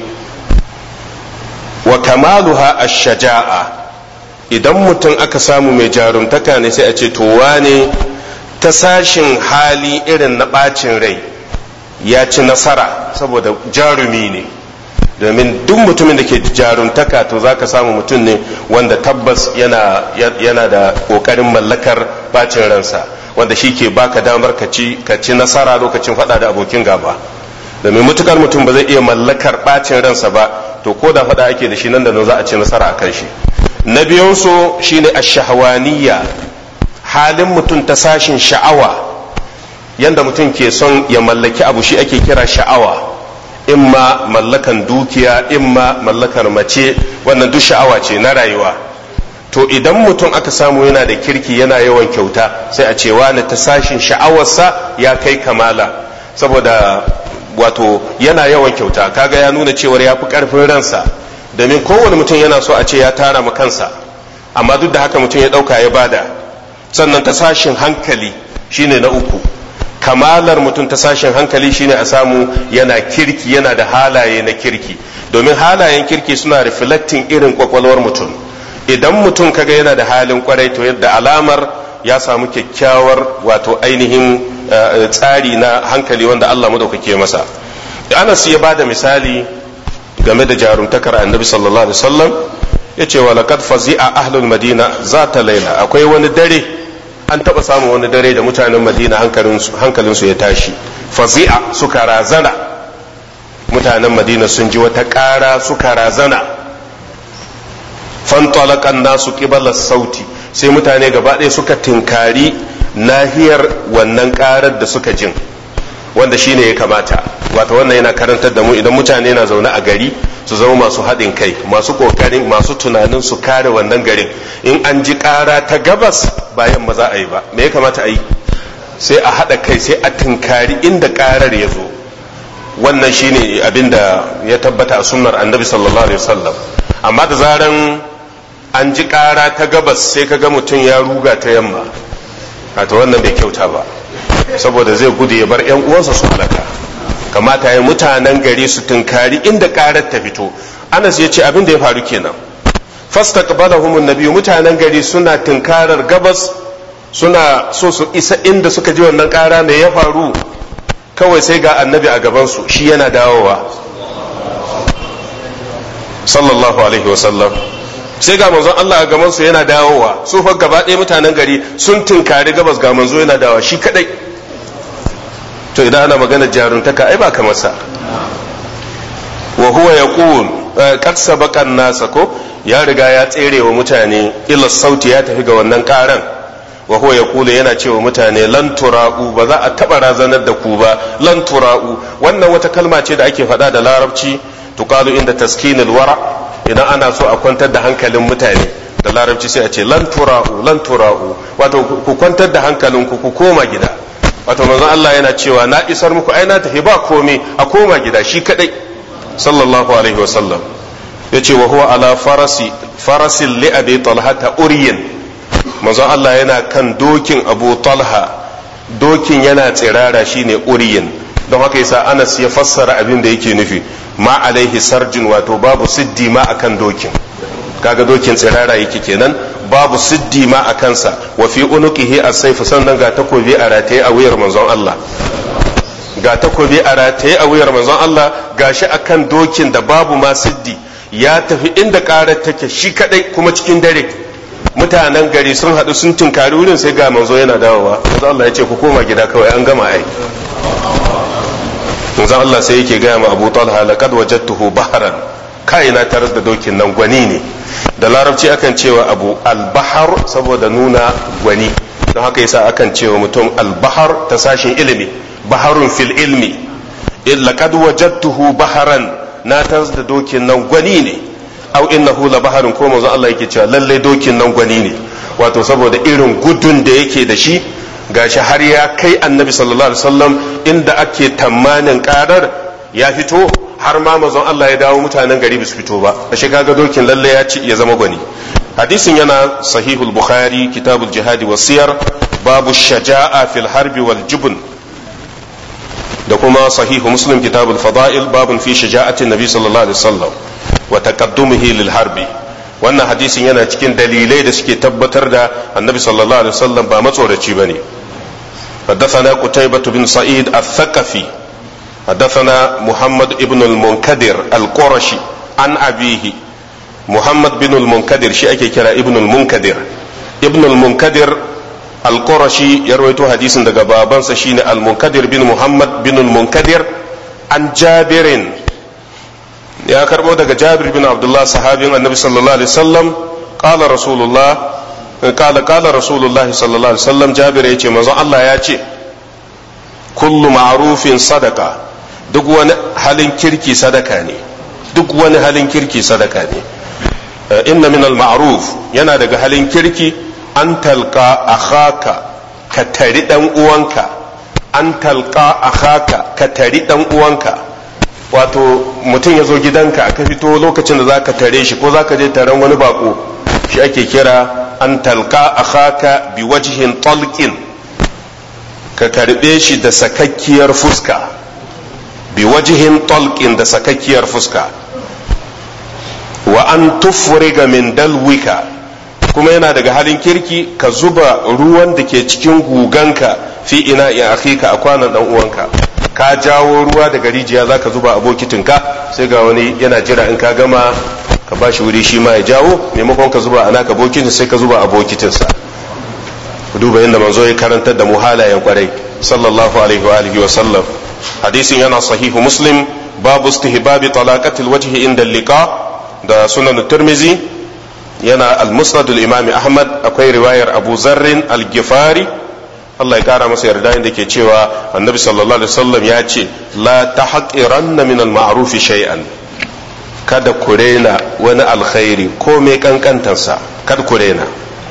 wa kamaluha ash-shaja'a idan mutum aka samu mai jarumtaka ne sai a ce to wane ta sashin hali irin na bacin rai ya ci nasara saboda jarumi ne domin duk mutumin da ke jarumtaka to za ka samu mutum ne wanda tabbas yana, yana da ƙoƙarin mallakar bacin ransa wanda shi ke baka damar ka ci nasara lokacin faɗa da abokin gaba domin mutukar mutum ba zai iya mallakar bacin ransa ba to ko da faɗa ake da shi nan da nan za a ci nasara a kan shi na biyunsu shine ash-shahwaniyya halin mutum ta sashin sha'awa yanda mutum ke son ya mallaki abu shi ake kira sha'awa imma mallakan dukiya imma mallakar mace wannan duk sha'awa ce na rayuwa to idan mutum aka samu yana da kirki yana yawan kyauta sai a ce wani ta sashin sha'awarsa ya kai kamala saboda wato yana yawan kyauta kaga ya nuna cewar ya fi karfin ransa domin kowane mutum yana so a ce ya tara ma kansa amma duk da haka mutum ya dauka ya bada sannan ta sashin hankali shine na uku kamalar mutum ta sashen hankali shine a samu yana kirki, yana da halaye na kirki, domin halayen kirki suna reflecting irin kwakwalwar mutum. idan mutum kaga yana da halin kwarai to yadda alamar ya samu kyakkyawar wato ainihin tsari na hankali wanda Allah madaukake masa. Anas ya bada misali game da jarumtakar annabi sallallahu alaihi wasallam yace wa laqad fazi'a ahlul madina zata laila, akwai wani dare an taba samun wani dare da mutanen madina hankalinsu hankalinsu ya tashi. Fazi'a suka razana, mutanen madina sun ji wata ƙara suka razana. fantalakan nasu qibala sauti, sai mutane gaba ɗaya suka tinkari nahiyar wannan ƙarar da suka jin, wanda shine ya kamata. wato wannan yana karantar da mu idan mutane na zaune a gari su zama masu haɗin kai, masu ƙoƙarin, masu tunanin su kare wannan garin. in an ji ƙara ta gabas bayan ba za a yi ba, me ya kamata a yi? sai a haɗa kai, sai a tinkari inda ƙarar ya zo. wannan shine abin da ya tabbata a sunnar annabi sallallahu alaihi wasallam. amma da zaran an ji ƙara ta gabas sai ka ga mutum ya ruga ta yamma, wato wannan bai kyauta ba, saboda zai gudu ya bar 'yan uwansa su halaka. kamata ya mutanen gari su tunkari inda ƙarar ta fito. Anas ya ce abin da ya faru kenan. fastaqbalahum an-nabi, mutanen gari suna tunkarar gabas, suna so su isa inda suka ji wannan ƙara. me ya faru? kawai sai ga annabi a gaban su, shi yana dawowa sallallahu alaihi wasallam. sai ga manzon Allah a gaban su yana dawowa. su fa gaba ɗaya mutanen gari sun tunkari gabas, ga manzo yana dawowa shi kadai. to idan ana magana jaruntaka ai ba kamar sa. wa huwa yaqul qad sabaqa an-nasa, ko ya riga ya tsere wa mutane ila sauti, ya tafi ga wannan karan. wa huwa yaqul yana cewa mutane lan tura'u, ba za a taba razanar da ku ba. lan tura'u wannan wata kalma ce da ake faɗa da larabci, tuqalu inda taskinil wara, idan ana so a kwantar da hankalin mutane da larabci sai a ce lan tura'u lan tura'u, wato ku kwantar da hankalinku, ku koma gida. wato manzon Allah yana cewa na isar muku, ai na tafi ba komai, a koma gida shi kadai sallallahu alaihi wasallam. yace wa huwa ala farasi farasil li abi talha ta uriyin, manzon Allah yana kan dokin Abu Talha, dokin yana tsirara shine uriyin. don haka yasa Anas ya fassara abin da yake nufi ma alaihi sarjin, wato babu siddi ma akan dokin. kaga dokin tsirara yake kenan, babu siddi ma a kansa. wa fi unuqihi as-sayf, sannan ga takobi a rataye a wuyar manzon Allah, ga takobi a rataye a wuyar manzon Allah, gashi akan dokin da babu ma siddi, ya tafi inda karar take shi kadai kuma cikin dare. mutanen gari sun haɗu sun tunkari wurin, sai ga manzo yana dawowa. manzon Allah ya ce ku koma gida kawai, an gama ai. manzon Allah sai yake gaya ma Abu Talha laqad wajadtuhu bahran, kai na tarar da dokin nan gwani ne. da larabci akan cewa abu albahar saboda nuna gwani, don haka yasa akan cewa mutum albahar ta sashin ilimi, baharun fil ilmi. laqad wajadtuhu baharan, na tarar da dokin nan gwani ne. au innahu la baharun, ko manzo Allah yake cewa lalle dokin nan gwani ne, wato saboda irin gudun da yake da shi, gashi har ya kai annabi sallallahu alaihi wasallam inda ake tamanin karar ya fito, har ma mazan Allah ya dawo mutanen gari ba su fito ba. ashe kaga dokin lalle ya ci ya zama gwani. hadisin yana sahihul bukhari kitabul jihadi was siyar, babu shaja'a fil harbi wal jubn, da kuma sahihu muslim kitabul fada'il, babun fi shaja'atin nabi sallallahu alaihi wasallam wa taqaddumihi lil harbi. wannan hadisin yana cikin dalilai da suke tabbatar da annabi sallallahu alaihi wasallam ba matsoraci bane. حدثنا قتيبة بن سعيد الثقفي حدثنا محمد بن المنكدر القرشي عن أبيه. محمد بن المنكدر شيء كرا ابن المنكدر ابن المنكدر القرشي يروي حديث دغ بابان شين المنكدر بن محمد بن المنكدر عن جابر، يا كربو دغ جابر بن عبد الله صحابي النبي صلى الله عليه وسلم قال رسول الله قال قال رسول الله صلى الله عليه وسلم جابر yace manzon Allah ya ce kullu ma'rufin sadaka, duk wani halin kirki sadaka ne, duk wani halin kirki sadaka ne. inna min al-ma'ruf, yana daga halin kirki an talqa akhaka, ka tari dan uwanka. an talqa akhaka, ka tari dan uwanka, wato mutum ya zo gidanka ka fito lokacin da zaka tare shi ko zaka je taron wani bako, shi ake kira an talqa akhaka bi wajhin talqin. ka karbe shi da sakakkiyar fuska bi wajihin talqin da sakakkiyar fuska wa an tufriga min dalwika kuma yana daga halin kirki ka zuba ruwan da ke cikin guganka fi ina ya akhika a kwanan dan uwanka ka jawo ruwa daga rijiya zaka zuba a bokitinka sai ga wani yana jira in ka gama ka bashi wuri shi ma ya jawo maimakon ka zuba a naka bokitin sai ka zuba a bokitinsa duba yadda manzo ya karantar da mu halayen kwarai sallallahu alaihi wa alihi wa sallam hadisin yana sahihu muslim babu istihbabi talaqatil wajhi inda liqa da sunan tirmizi yana al-musnad al-imam ahmad akwai riwayar abu zarrin al-gifari Allah ya kara masa yarda inda ke cewa annabi sallallahu alaihi wasallam ya ce la tahqiranna min al-ma'ruf shay'an kada ku rena wani alkhairi ko mai kankantansa kada ku rena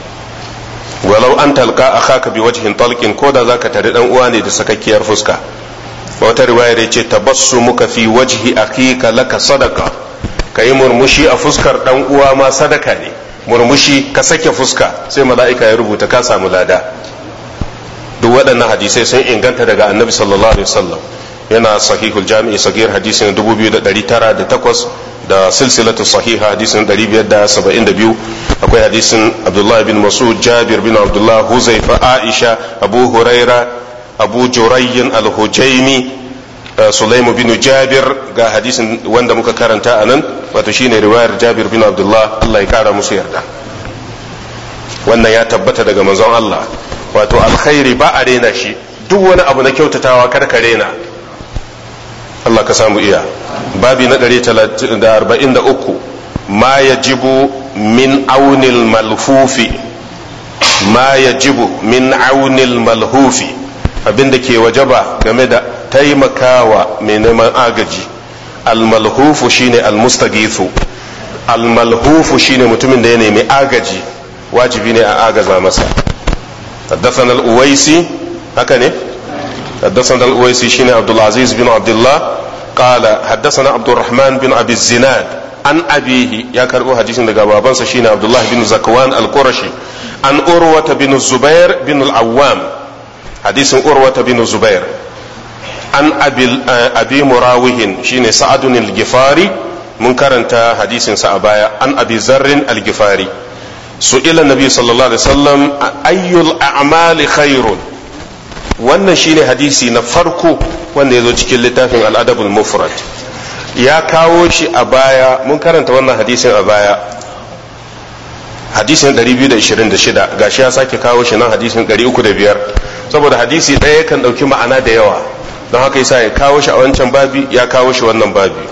walau an talqa akhaka bi wajhin talqin ko da zaka tare dan uwa ne da sakakkiyar fuska wata riwayar ya ce tabassumuka fi wajhi akhika laka sadaqa kayi murmushi a fuskar dan uwa ma sadaka ne murmushi ka sake fuska sai mala'ika ya rubuta ka samu lada duk waɗannan hadisai sun inganta daga annabi sallallahu alaihi wasallam yana sahihul jami'i sagir hadisin dubu biyu da ɗari tara da takwas da silsilatu sahiha hadisin ɗari biyar da saba'in da biyu akwai hadisin abdullahi bin masud jabir bin abdullah huzaifa aisha abu huraira abu jurayyin al-hujaimi sulaimu bin jabir ga hadisin wanda muka karanta a nan wato shine riwayar jabir bin abdullah Allah ya kara musu yarda wannan ya tabbata daga manzon Allah wato alkhairi ba a rena shi duk wani abu na kyautatawa kar ka rena Allah ka samu iya babi na ɗari da arba'in da uku ma yajibu min aunil malhufi ma yajibu min aunil malhufi abinda ke wajaba game da taimakawa mai neman agaji almalhufu shine almustagithu almalhufu shine mutumin da ya nemi agaji wajibi ne a agaza masa حدثنا الأويسي هكذا حدثنا الأويسي شين عبد العزيز بن عبد الله قال حدثنا عبد الرحمن بن أبي الزناد عن أبيه يا كربو حديث دغا بابانسا شين عبد الله بن زكوان القرشي عن أروة بن الزبير بن العوام حديث أروة بن الزبير عن أبي أبي مراوه شين سعد الجفاري منكر انت حديث سأبايا عن أبي ذر الجفاري سئل النبي صلى الله عليه وسلم أي الأعمال خير wannan shine hadisi na farko wanda ya zo cikin littafin al'adabul mufrad ya kawo shi a baya mun karanta wannan hadisin a baya hadisin ɗari biyu da ishirin da shida gashi ya sake kawo shi nan hadisin ɗari uku da biyar saboda hadisi ɗaya kan ɗauki ma'ana da yawa don haka yasa ya kawo shi a wancan babi ya kawo shi wannan babi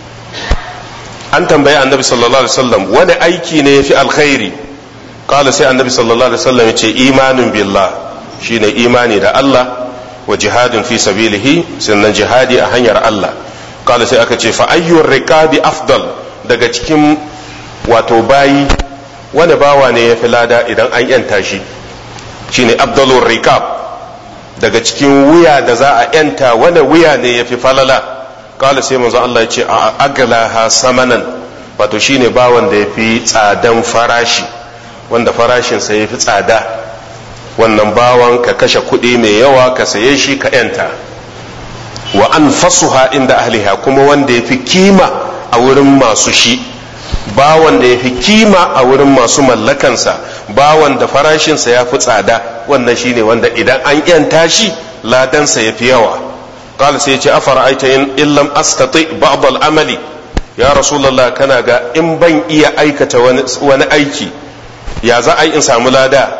an tambayi annabi sallallahu alaihi wasallam wani aiki ne yafi alkhairi qala sai annabi sallallahu alaihi wasallam ya ce imanun billah shine imani da Allah wa jihadin fi sabilihi sannan jihadi a hanyar Allah qala sai aka ce fa ayyur riqabi afdal daga cikin wato bayi wani bawa ne yafi lada idan an yanta shi shine afdalur riqab daga cikin wuya da za a yanta wani wuya ne yafi falala qala sai manzo Allah ya ce a aglaha samanan wato shine bawan da yafi tsadan farashi wanda farashinsa yafi tsada wannan bawan ka kashe kuɗi mai yawa ka saye shi ka yanta wa an fasuha inda ahliha kuma wanda ya fi kima a wurin masu shi bawan da ya fi kima a wurin masu mallakansa bawan da farashinsa ya fi tsada wannan shine wanda idan an yanta shi ladansa ya fi yawa qala sai ya ce afara aita in illam astati ba'd al-amali ya rasulullah kana ga in ban iya aikata wani aiki ya za a yi in samu lada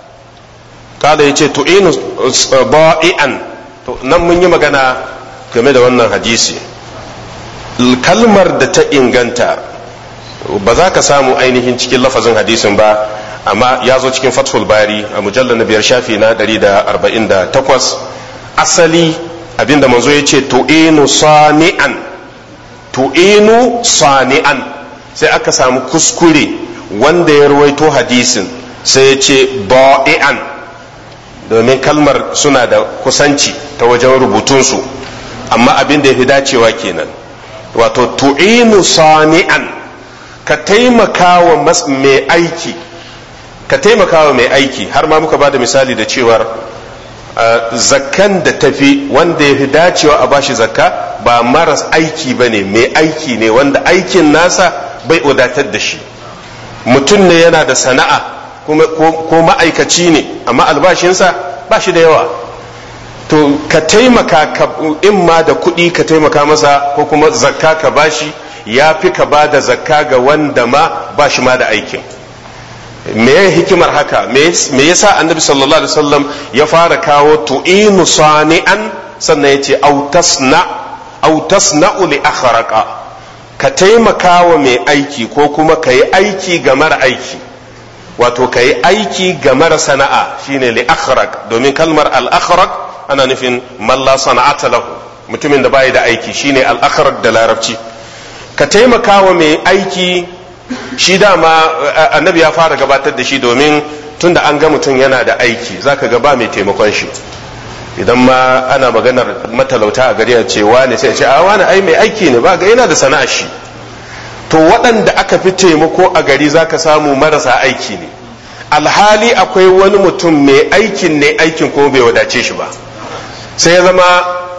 kada ya ce tu'inu ba'i'an to nan mun yi magana game da wannan hadisi kalmar da ta inganta ba za ka samu ainihin cikin lafazin hadisin ba amma ya zo cikin fathul bari a mujallar na biyar shafi na ɗari da arba'in da takwas asali abinda manzo ya ce tu'inu sani'an tu'inu sani'an sai aka samu kuskure wanda ya ruwaito hadisin sai ya ce ba'i'an domin kalmar suna da kusanci ta wajen rubutunsu amma abin da ya fi dacewa kenan wato tu'inu sani'an ka taimaka wa mai aiki ka taimaka wa mai aiki har ma muka ba da misali da cewar zakkan da tafi wanda ya fi dacewa a bashi zakka ba maras aiki ba ne, mai aiki ne wanda aikin nasa bai wadatar da shi. Mutum ne yana da sana'a ko ma'aikaci ne amma albashinsa ba shi da yawa, to ka taimaka in ma da kuɗi ka taimaka masa ko kuma zakka ka bashi ya fi ka ba da zakka ga wanda ma ba shi ma da aikin. me ya hikimar haka? Me yasa annabi sallallahu alaihi wasallam ya fara kawo tu'inu sani'an sannan ya ce autasna autasna'u li akhraqa, ka taimaka wa mai aiki ko kuma ka yi aiki ga mara aiki, wato ka yi aiki ga mara sana'a shine li akhraq, domin kalmar al akhraq ana nufin man la sana'ata lahu, mutumin da bai da aiki shine al akhraq da larabci. Ka taimaka wa mai aiki shi dama annabi ya fara gabatar da shi domin tunda an ga mutum yana da aiki zaka ga ba mai taimakon shi. Idan ma ana maganar matalauta a gari a ce wane sai a ce a wane ai mai aiki ne, ba ga yana da sana'a shi. To waɗanda aka fi taimako a gari zaka samu marasa aiki ne, alhali akwai wani mutum mai aikin ne aikin kuma bai wadace shi ba, sai ya zama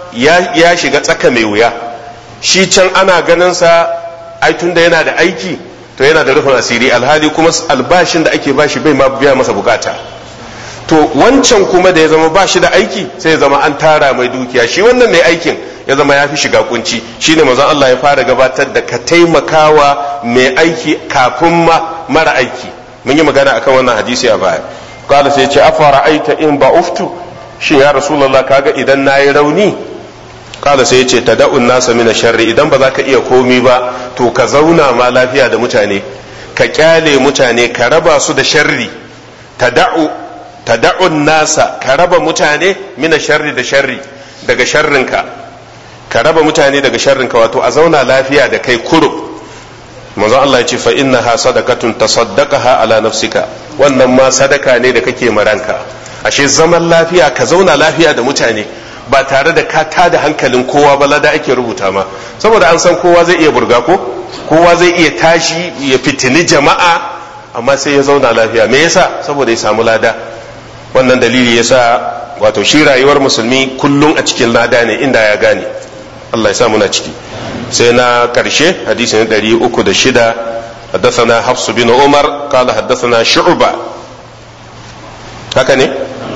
ya shiga tsaka mai wuya. Shi can ana ganin sa ai tunda yana da aiki to yana da rufin asiri, alhali kuma albashin da ake bashi bai ma biya masa bukata. To wancan kuma da ya zama bashi da aiki sai ya zama an tara mai dukiya, shi wannan mai aikin ya zama ya fi shiga kunci. Shine manzon Allah ya fara gabatar da ka taimakawa mai aiki kafin ma mara aiki. Mun yi magana akan wannan hadisi a baya. Kala sai ya ce afara aita in ba uftu, shin ya rasulullah kaga idan nayi rauni? Kala sai ya ce tada'un nasa mina sharri, idan ba za ka iya komi ba to ka zauna ma lafiya da mutane, ka kyale mutane, ka raba su da sharri. tada'u tada'un nasa, ka raba mutane mina sharri da sharri, daga sharrinka ka raba mutane daga sharrinka, wato a zauna lafiya da kai kuro. manzo Allah ya ce fa innaha sadaqatun tasaddaqaha ala nafsika, wannan ma sadaka ne da kake maranka. ashe zaman lafiya ka zauna lafiya da mutane ba tare da ka tada hankalin kowa ba, lada ake rubuta ma, saboda an san kowa zai iya burga ko kowa zai iya tashi ya fitini jama'a, amma sai ya zauna lafiya. me yasa? saboda ya samu lada. wannan dalili yasa wato shi rayuwar musulmi kullum a cikin lada ne inda ya gane. Allah ya sa muna ciki. sai na karshe hadisi na ɗari uku da shida, حدثنا حفص بن عمر قال حدثنا شعبة هكذا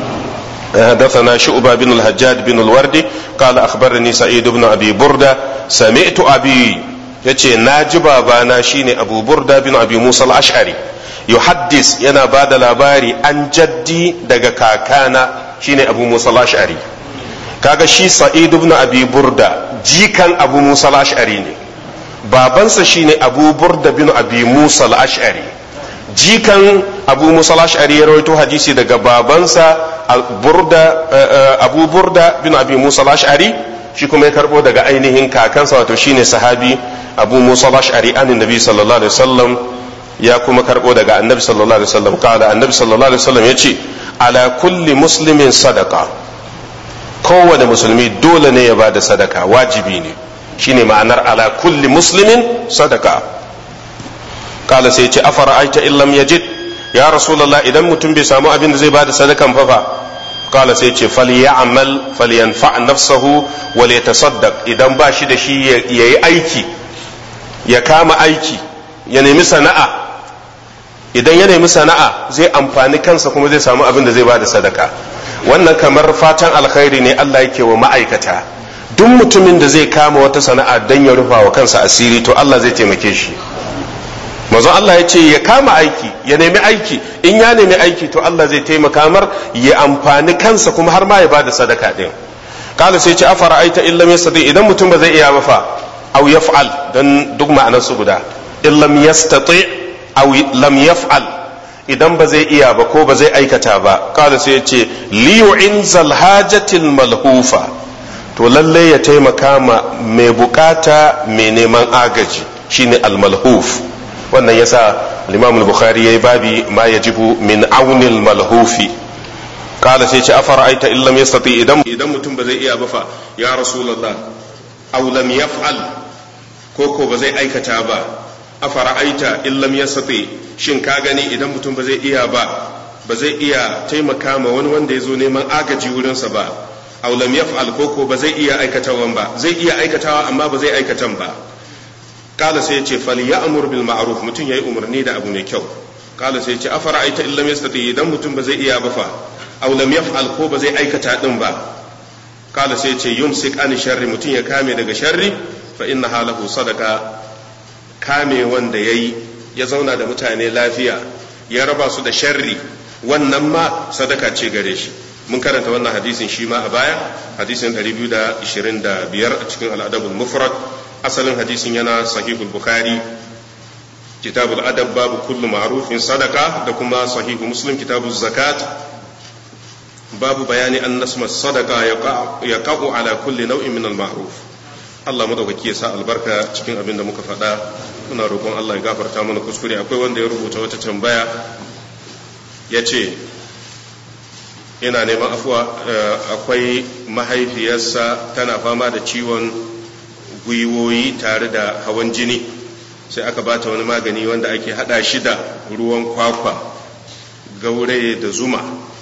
حدثنا شعبة بن الحجاج بن الوردي قال أخبرني سعيد بن أبي بردة سمعت أبي يتي ناجي بابانا شيني أبو بردة بن أبي موسى الأشعري يحدث ينا بعد الأباري عن جدي دقا كاكانا شيني أبو موسى الأشعري. kaga shi sa'id ibn abi burda jikan abu musa al-ash'ari ne, babansa shine abu burda bin abi musa al-ash'ari. jikan abu musa al-ash'ari ya rawaito hadisi daga babansa burda abu burda bin abi musa al-ash'ari, shi kuma ya karbo daga ainihin kakansa wato shine sahabi abu musa al-ash'ari an annabi sallallahu alaihi wasallam, ya kuma karbo daga annabi sallallahu alaihi wasallam kala annabi sallallahu alaihi wasallam yace ala kulli muslimin sadaqa, kowane musulmi dole ne ya ba da sadaka, wajibi ne, shine ma'anar ala kulli muslimin sadaka. kala sai ce afara aita illam yajid, ya rasulullah idan mutum bai samu abin da zai ba da sadakan fa fa? kala sai ce falyamal falyanfa nafsahu wal yatasaddaq, idan ba shi da shi yayi aiki, ya kama aiki, ya nemi sana'a. idan ya nemi sana'a zai amfani kansa kuma zai samu abin da zai ba da sadaka. wannan kamar fatan alkhairi ne Allah yake wa ma'aikata. duk mutumin da zai kama wata sana'a don ya rufa wa kansa asiri to Allah zai taimake shi. manzo Allah ya ce ya kama aiki, ya nemi aiki, in ya nemi aiki to Allah zai taimaka mar ya amfani kansa kuma har ma ya bada sadaka din. kala sai ce afara aita illam yastati, idan mutum ba zai iya ba fa, aw yaf'al, dan duk ma'anar su guda, illam yastati aw lam yaf'al, idan ba zai iya ba ko ba zai aikata ba. kada sai ya ce liyu'in zal hajatil malhufa, to lalle ya taimaka ma mai bukata mai neman agaji, shine al malhuf. wannan yasa al-Imam al-Bukhari yayi babi ma yajibu min aunil malhufi. kada sai ya ce afara'aita illam yastati, idan idan mutum ba zai iya ba fa ya rasulullah, aw lam yaf'al, ko ko ba zai aikata ba. afara'aita illam yastati, shin ka gani idan mutum ba zai iya ba, ba zai iya taimaka ma wani wanda ya zo neman agaji wurinsa ba aw lam yaf'al koko ba zai iya aikatawan ba zai iya aikatawa amma ba zai aikatan ba kala sai ya ce fal ya'mur bil ma'ruf mutum yayi umarni da abu mai kyau kala sai ya ce afara aita illam yastati idan mutum ba zai iya ba fa aw lam yaf'al ko ba zai aikata din ba kala sai ya ce yumsik an sharri mutum ya kame daga sharri fa inna halahu sadaka kame wanda yayi ya zauna da mutane lafiya ya raba su da sharri wannan ma sadaka ce gare shi mun karanta wannan hadisin shi ma a baya hadisin ɗari biyu da ishirin da biyar a cikin al'adabul mufrad asalin hadisin yana sahihul bukhari kitabul adab babu kullu ma'rufin sadaka da kuma sahihu muslim kitabuz zakat babu bayani an nasma sadaka yaqa'u ala kulli nau'in min al-ma'ruf Allah madaukaki ya sa albarka cikin abin da muka faɗa muna roƙon Allah ya gafarta mana kuskure akwai wanda ya rubuta wata tambaya ya ce yana neman afuwa akwai mahaifiyarsa tana fama da ciwon gwiwoyi tare da hawan jini sai aka bata wani magani wanda ake hada shi da ruwan kwakwa gauraye da zuma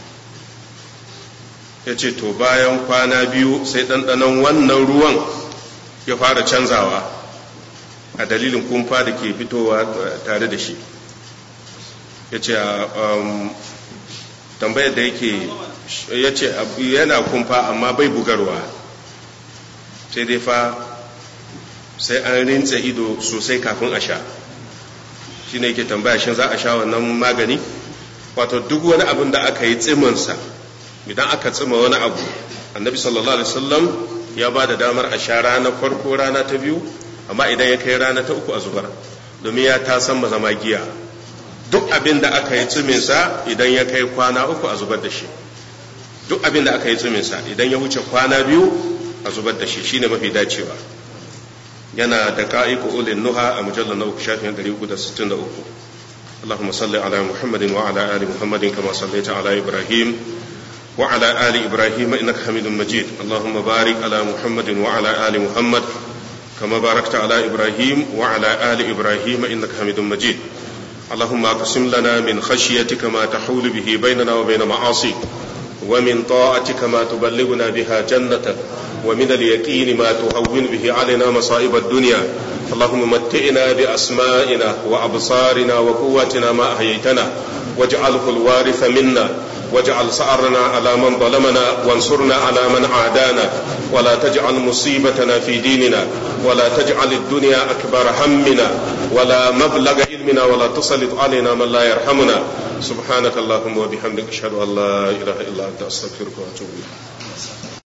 ya ce to bayan kwana biyu sai ɗanɗanon wannan ruwan ya fara canzawa a dalilin kumfa da ke fitowa tare da shi ya ce tambayar da yake ya ce yana kumfa amma bai bugarwa sai dai fa sai an rintse ido sosai kafin a sha shi ne yake tambaya shin za a sha wannan magani wato duk wani abin da aka yi tsiminsa idan aka tsima wani abu annabi sallallahu alaihi wasallam ya ba da damar a sha rana farko rana ta biyu amma idan ya kai rana ta uku a zubar domin ya ta san zama giya duk abin da aka yi tsiminsa idan ya kai kwana uku a zubar da shi duk abin da aka yi tsiminsa idan ya wuce kwana biyu a zubar da shi shine mafi dacewa yana da ka'iku ulin nuha a mujallar na uku shafin ɗari uku da sittin da uku اللهم صل على محمد وعلى آل محمد كما صليت على إبراهيم وعلى آل إبراهيم إنك حميد مجيد اللهم بارك على محمد وعلى آل محمد كما باركت على إبراهيم وعلى آل إبراهيم إنك حميد مجيد اللهم اقسم لنا من خشيتك ما تحول به بيننا وبين معاصيك ومن طاعتك ما تبلغنا بها جنتك ومن اليقين ما تهون به علينا مصائب الدنيا اللهم متئنا بأسمائنا وأبصارنا وقواتنا ما أحييتنا واجعله الوارث منا واجعل سعرنا على من ظلمنا وانصرنا على من عادانا ولا تجعل مصيبتنا في ديننا ولا تجعل الدنيا أكبر همنا ولا مبلغ علمنا ولا تسلط علينا من لا يرحمنا سبحانك اللهم وبحمدك أشهد أن لا إله إلا أنت أستغفرك وأتوب إليك